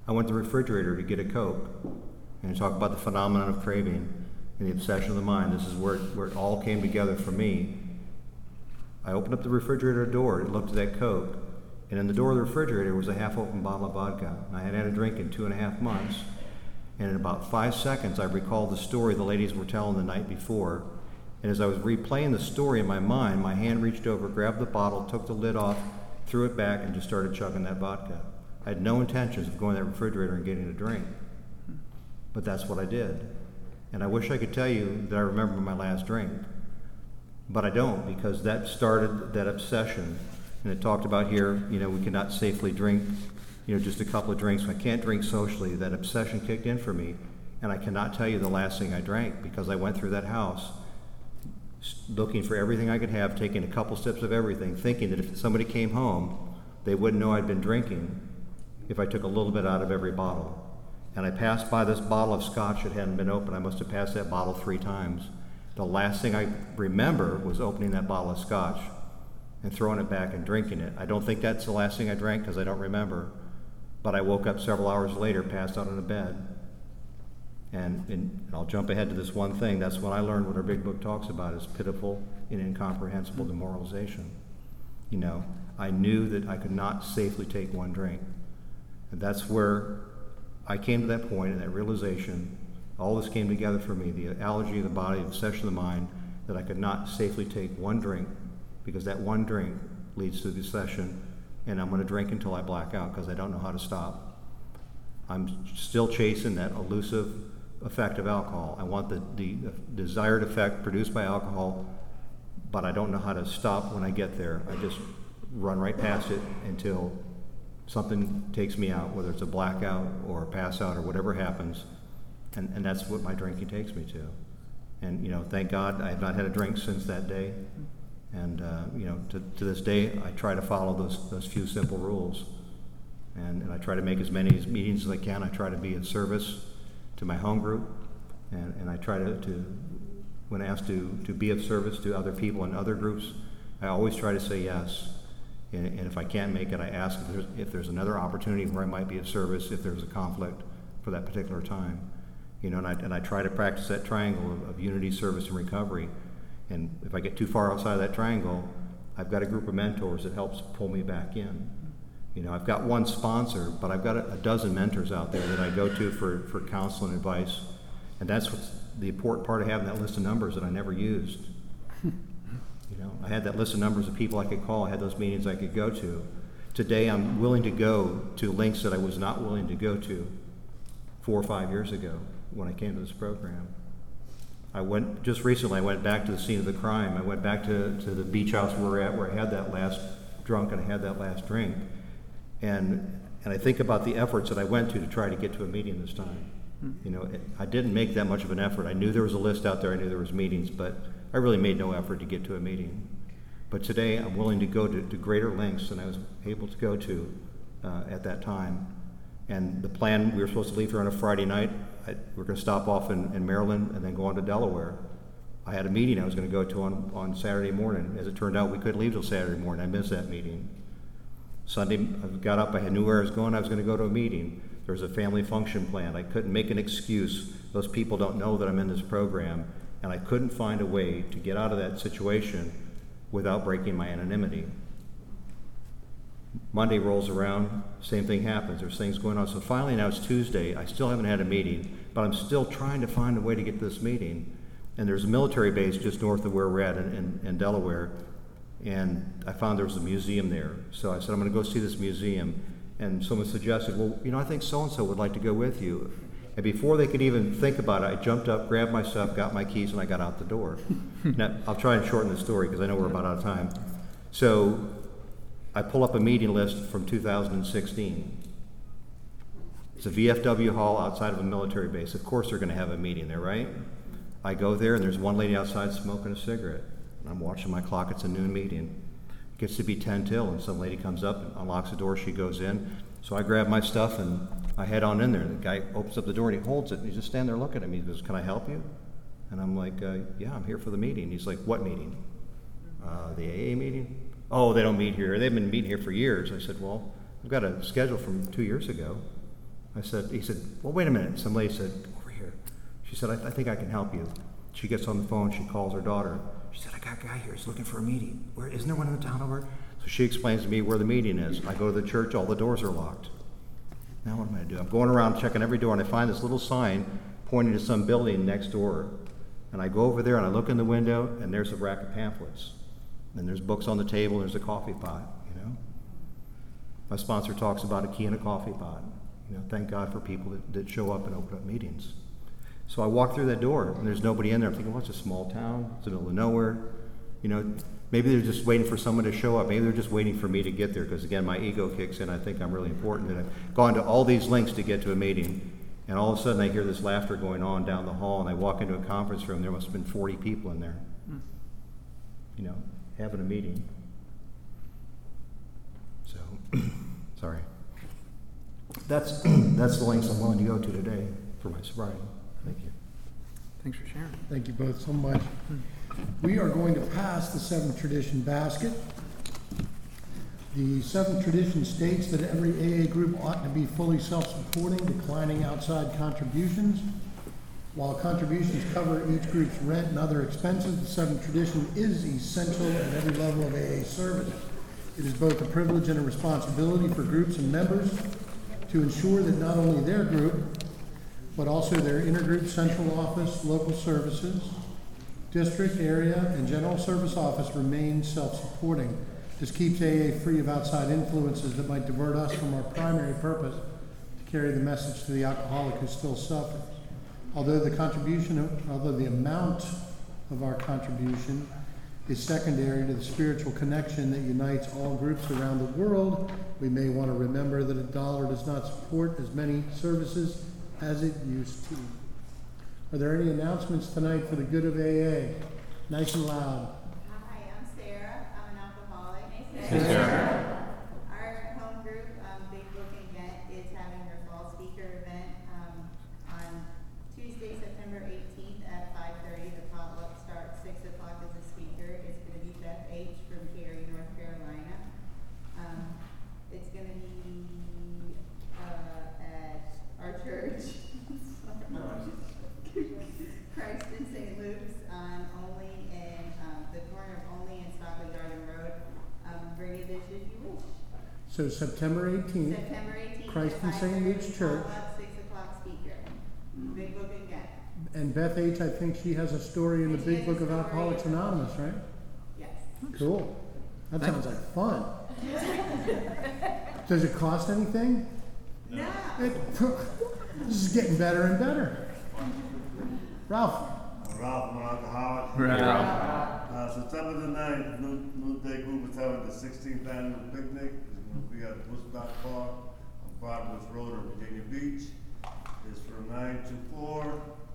I went to the refrigerator to get a Coke, and talk about the phenomenon of craving and the obsession of the mind. This is where it all came together for me. I opened up the refrigerator door, looked at that Coke, and in the door of the refrigerator was a half-open bottle of vodka. I had had a drink in 2.5 months, and in about 5 seconds I recalled the story the ladies were telling the night before. And as I was replaying the story in my mind, my hand reached over, grabbed the bottle, took the lid off, threw it back, and just started chugging that vodka. I had no intentions of going to that refrigerator and getting a drink, but that's what I did. And I wish I could tell you that I remember my last drink, but I don't, because that started that obsession. And it talked about here, we cannot safely drink, just a couple of drinks. I can't drink socially. That obsession kicked in for me, and I cannot tell you the last thing I drank, because I went through that house looking for everything I could have, taking a couple sips of everything, thinking that if somebody came home, they wouldn't know I'd been drinking if I took a little bit out of every bottle. And I passed by this bottle of scotch that hadn't been opened. I must have passed that bottle 3 times. The last thing I remember was opening that bottle of scotch and throwing it back and drinking it. I don't think that's the last thing I drank, because I don't remember. But I woke up several hours later, passed out in a bed. And I'll jump ahead to this one thing. That's when I learned what our big book talks about is pitiful and incomprehensible demoralization. I knew that I could not safely take one drink. And that's where I came to that point, and that realization, all this came together for me, the allergy of the body, the obsession of the mind, that I could not safely take one drink, because that one drink leads to the obsession, and I'm going to drink until I black out, because I don't know how to stop. I'm still chasing that elusive effect of alcohol. I want the desired effect produced by alcohol, but I don't know how to stop when I get there. I just run right past it until something takes me out, whether it's a blackout or a pass out or whatever happens, and that's what my drinking takes me to. And thank God I have not had a drink since that day. And to this day, I try to follow those few simple rules, and I try to make as many meetings as I can. I try to be of service to my home group, and I try to when asked to be of service to other people in other groups, I always try to say yes. And if I can't make it, I ask if there's another opportunity where I might be of service, if there's a conflict for that particular time. And I try to practice that triangle of unity, service, and recovery. And if I get too far outside of that triangle, I've got a group of mentors that helps pull me back in. I've got one sponsor, but I've got a dozen mentors out there that I go to for counsel and advice. And that's what's the important part of having that list of numbers that I never used. I had that list of numbers of people I could call. I had those meetings I could go to. Today, I'm willing to go to links that I was not willing to go to 4 or 5 years ago when I came to this program. Just recently, I went back to the scene of the crime. I went back to the beach house where I had that last drunk and I had that last drink. And I think about the efforts that I went to try to get to a meeting this time. I didn't make that much of an effort. I knew there was a list out there. I knew there was meetings, but I really made no effort to get to a meeting. But today, I'm willing to go to greater lengths than I was able to go to at that time. And the plan, we were supposed to leave here on a Friday night. We're going to stop off in Maryland and then go on to Delaware. I had a meeting I was going to go to on Saturday morning. As it turned out, we couldn't leave till Saturday morning. I missed that meeting. Sunday, I got up, I knew where I was going. I was going to go to a meeting. There was a family function planned. I couldn't make an excuse. Those people don't know that I'm in this program. And I couldn't find a way to get out of that situation without breaking my anonymity. Monday rolls around, same thing happens. There's things going on. So finally, now it's Tuesday. I still haven't had a meeting, but I'm still trying to find a way to get to this meeting. And there's a military base just north of where we're at in Delaware. And I found there was a museum there. So I said, I'm going to go see this museum. And someone suggested, well, I think so-and-so would like to go with you. And before they could even think about it, I jumped up, grabbed my stuff, got my keys, and I got out the door. Now, I'll try and shorten the story because I know we're about out of time. So I pull up a meeting list from 2016. It's a VFW hall outside of a military base. Of course they're going to have a meeting there, right? I go there, and there's one lady outside smoking a cigarette. And I'm watching my clock. It's a noon meeting. It gets to be 10 till, and some lady comes up and unlocks the door. She goes in. So I grab my stuff, and I head on in there. The guy opens up the door, and he holds it, and he's just standing there looking at me. He goes, can I help you? And I'm like, yeah, I'm here for the meeting. He's like, what meeting? The AA meeting? Oh, they don't meet here. They've been meeting here for years. I said, well, I've got a schedule from 2 years ago. He said, well, wait a minute. Some lady said, over here. She said, I think I can help you. She gets on the phone, she calls her daughter. She said, I got a guy here, he's looking for a meeting. Isn't there one in the town over? So she explains to me where the meeting is. I go to the church, all the doors are locked. Now what am I gonna do? I'm going around checking every door, and I find this little sign pointing to some building next door. And I go over there and I look in the window, and there's a rack of pamphlets. And there's books on the table, and there's a coffee pot, you know. My sponsor talks about a key in a coffee pot. You know, thank God for people that show up and open up meetings. So I walk through that door, and there's nobody in there. I'm thinking, well, it's a small town. It's in the middle of nowhere. You know, maybe they're just waiting for someone to show up. Maybe they're just waiting for me to get there, because, again, my ego kicks in. I think I'm really important. And I've gone to all these lengths to get to a meeting, and all of a sudden I hear this laughter going on down the hall, and I walk into a conference room. There must have been 40 people in there, you know, having a meeting. So, sorry. That's the lengths I'm willing to go to today for my sobriety. Thank you. Thanks for sharing. Thank you both so much. We are going to pass the seventh tradition basket. The seventh tradition states that every AA group ought to be fully self-supporting, declining outside contributions. While contributions cover each group's rent and other expenses, the seventh tradition is essential at every level of AA service. It is both a privilege and a responsibility for groups and members to ensure that not only their group, but also their intergroup central office, local services, district, area, and general service office remain self-supporting. This keeps AA free of outside influences that might divert us from our primary purpose to carry the message to the alcoholic who still suffers. Although the amount of our contribution is secondary to the spiritual connection that unites all groups around the world, we may want to remember that a dollar does not support as many services as it used to. Are there any announcements tonight for the good of AA? Nice and loud. Hi, I'm Sarah. I'm an alcoholic. Hey, Sarah. Our home group, Big Book Event, is having their fall speaker event on Tuesday, September 18th at 5:30. The potluck starts 6 o'clock as a speaker. It's going to be Beth H. from Cary, North Carolina. It's going to be at our church. Christ in St. Luke's on Olney and the corner of Olney and Stockley Garden Road. Bring a dish if you wish. So September 18th, September 18th. Christ at in St. Luke's 5:30, Church. potluck, 6 o'clock speaker. Big Book again. And Beth H., I think she has a story in the Big Book of Alcoholics Anonymous, right? Yes. Cool. That sounds like fun. Does it cost anything? No. This is getting better and better. Ralph. Ralph, I'm an alcoholic. Right. September the 9th, New Day Group is having the 16th annual picnic. It's going to be at Woodstock Park on Providence Road in Virginia Beach. It's from 9 to 4.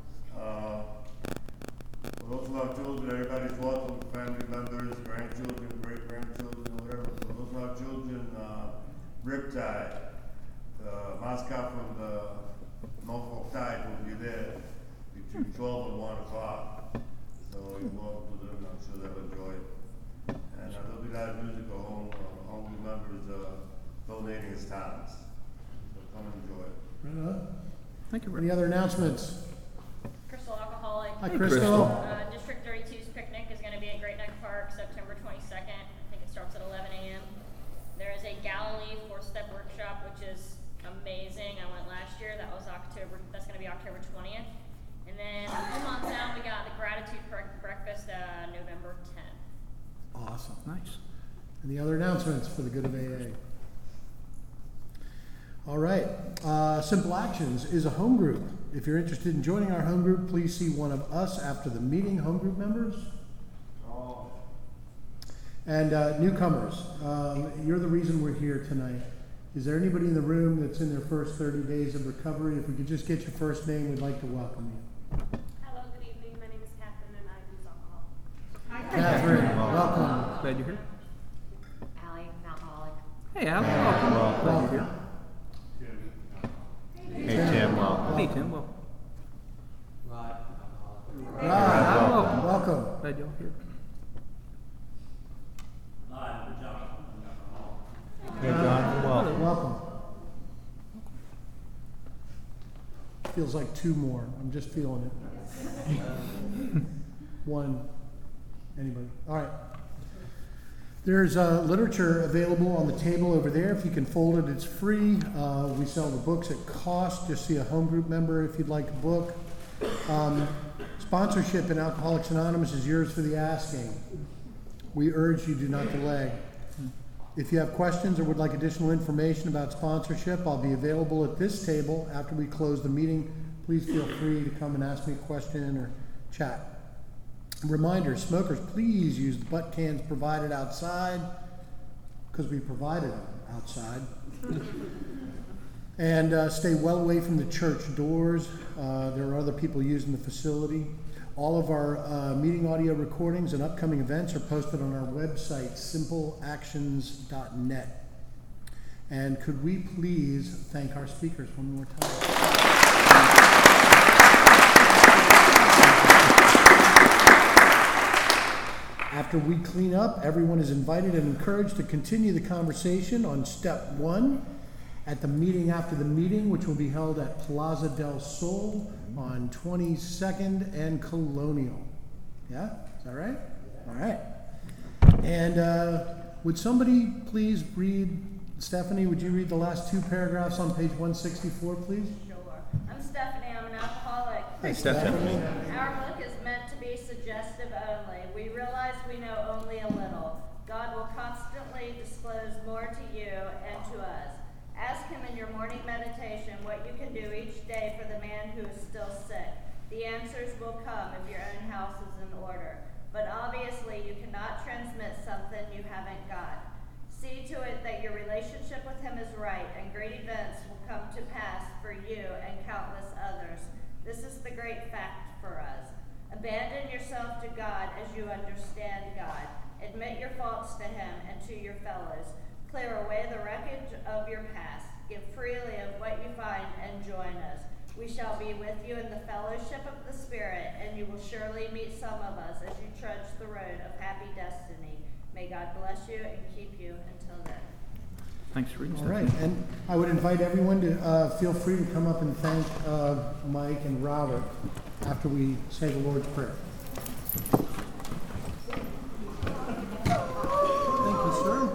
For those of our children, everybody's welcome, family members, grandchildren, great-grandchildren, whatever. For those of our children, Riptide, mascot from the Norfolk Tide will be there between 12 and 1 o'clock. So you're welcome to them. I'm sure they'll enjoy it. And there'll be live music for home members donating his talents. So come and enjoy it. Right on. Thank you, Rick. Any other announcements? Crystal Alcoholic. Hi, Hey, Crystal. District 32's picnic is going to be at Great Neck Park September 22nd. I think it starts at 11 a.m. There is a Galilee 4-step workshop, which is amazing. I went last year. That was October. That's going to be October 20th. And then a few months out, we got the Gratitude Breakfast November 10th. Awesome. Nice. Any other announcements for the good of AA? All right. Simple Actions is a home group. If you're interested in joining our home group, please see one of us after the meeting, home group members. And newcomers, you're the reason we're here tonight. Is there anybody in the room that's in their first 30 days of recovery? If we could just get your first name, we'd like to welcome you. Hello, good evening. My name is Catherine and I use alcohol. Hi, Catherine, welcome. Glad you're here. Allie, alcoholic. Hey, Al. Welcome. Glad you're here. Hey, Tim, welcome. Hey, Tim. Welcome. Rod, welcome. Glad you're here. Hey, John, welcome. Welcome. Feels like 2 more. I'm just feeling it. 1. Anybody? All right. There's literature available on the table over there. If you can fold it, it's free. We sell the books at cost. Just see a home group member if you'd like a book. Sponsorship in Alcoholics Anonymous is yours for the asking. We urge you do not delay. If you have questions or would like additional information about sponsorship, I'll be available at this table after we close the meeting. Please feel free to come and ask me a question or chat. Reminder, smokers, please use the butt cans provided outside, because we provided them outside. And stay well away from the church doors. There are other people using the facility. All of our meeting audio recordings and upcoming events are posted on our website, simpleactions.net. And could we please thank our speakers one more time? After we clean up, everyone is invited and encouraged to continue the conversation on step 1 at the meeting after the meeting, which will be held at Plaza del Sol on 22nd and Colonial. Yeah? Is that right? All right. And would somebody please read, Stephanie, would you read the last 2 paragraphs on page 164, please? Sure. I'm Stephanie. I'm an alcoholic. Hey, Stephanie. Our book is meant to be suggestive only. We realize we know only a little. God will constantly disclose more to you and to us. Ask him in your morning meditation what you can do each day for the man who is still sick. The answers will come if your own house is in order. But obviously you cannot transmit something you haven't got. See to it that your relationship with him is right, and great events will come to pass for you and countless others. This is the great fact for us. Abandon yourself to God as you understand God. Admit your faults to him and to your fellows. Clear away the wreckage of your past. Give freely of what you find and join us. We shall be with you in the fellowship of the Spirit, and you will surely meet some of us as you trudge the road of happy destiny. May God bless you and keep you until then. Thanks for reading. All right, and I would invite everyone to feel free to come up and thank Mike and Robert after we say the Lord's Prayer. Thank you, sir.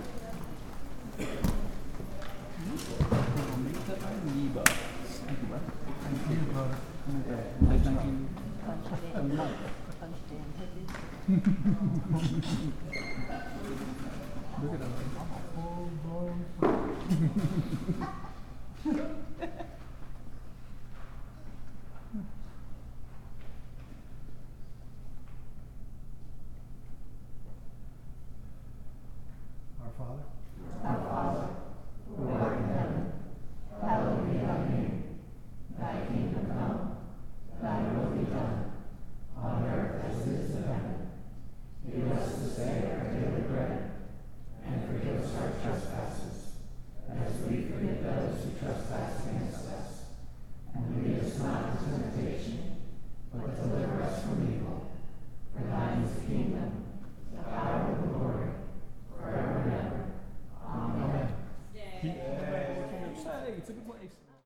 Look at that. Our Father, who art in heaven, hallowed be thy name. Thy kingdom come, thy will be done, on earth as it is in heaven. Give us this day our daily bread, and forgive us our trespasses, as we forgive those who trespass against us. And lead us not into temptation, but deliver us from evil. For thine is the kingdom, the power, and the glory, forever and ever. Amen. It's a good place.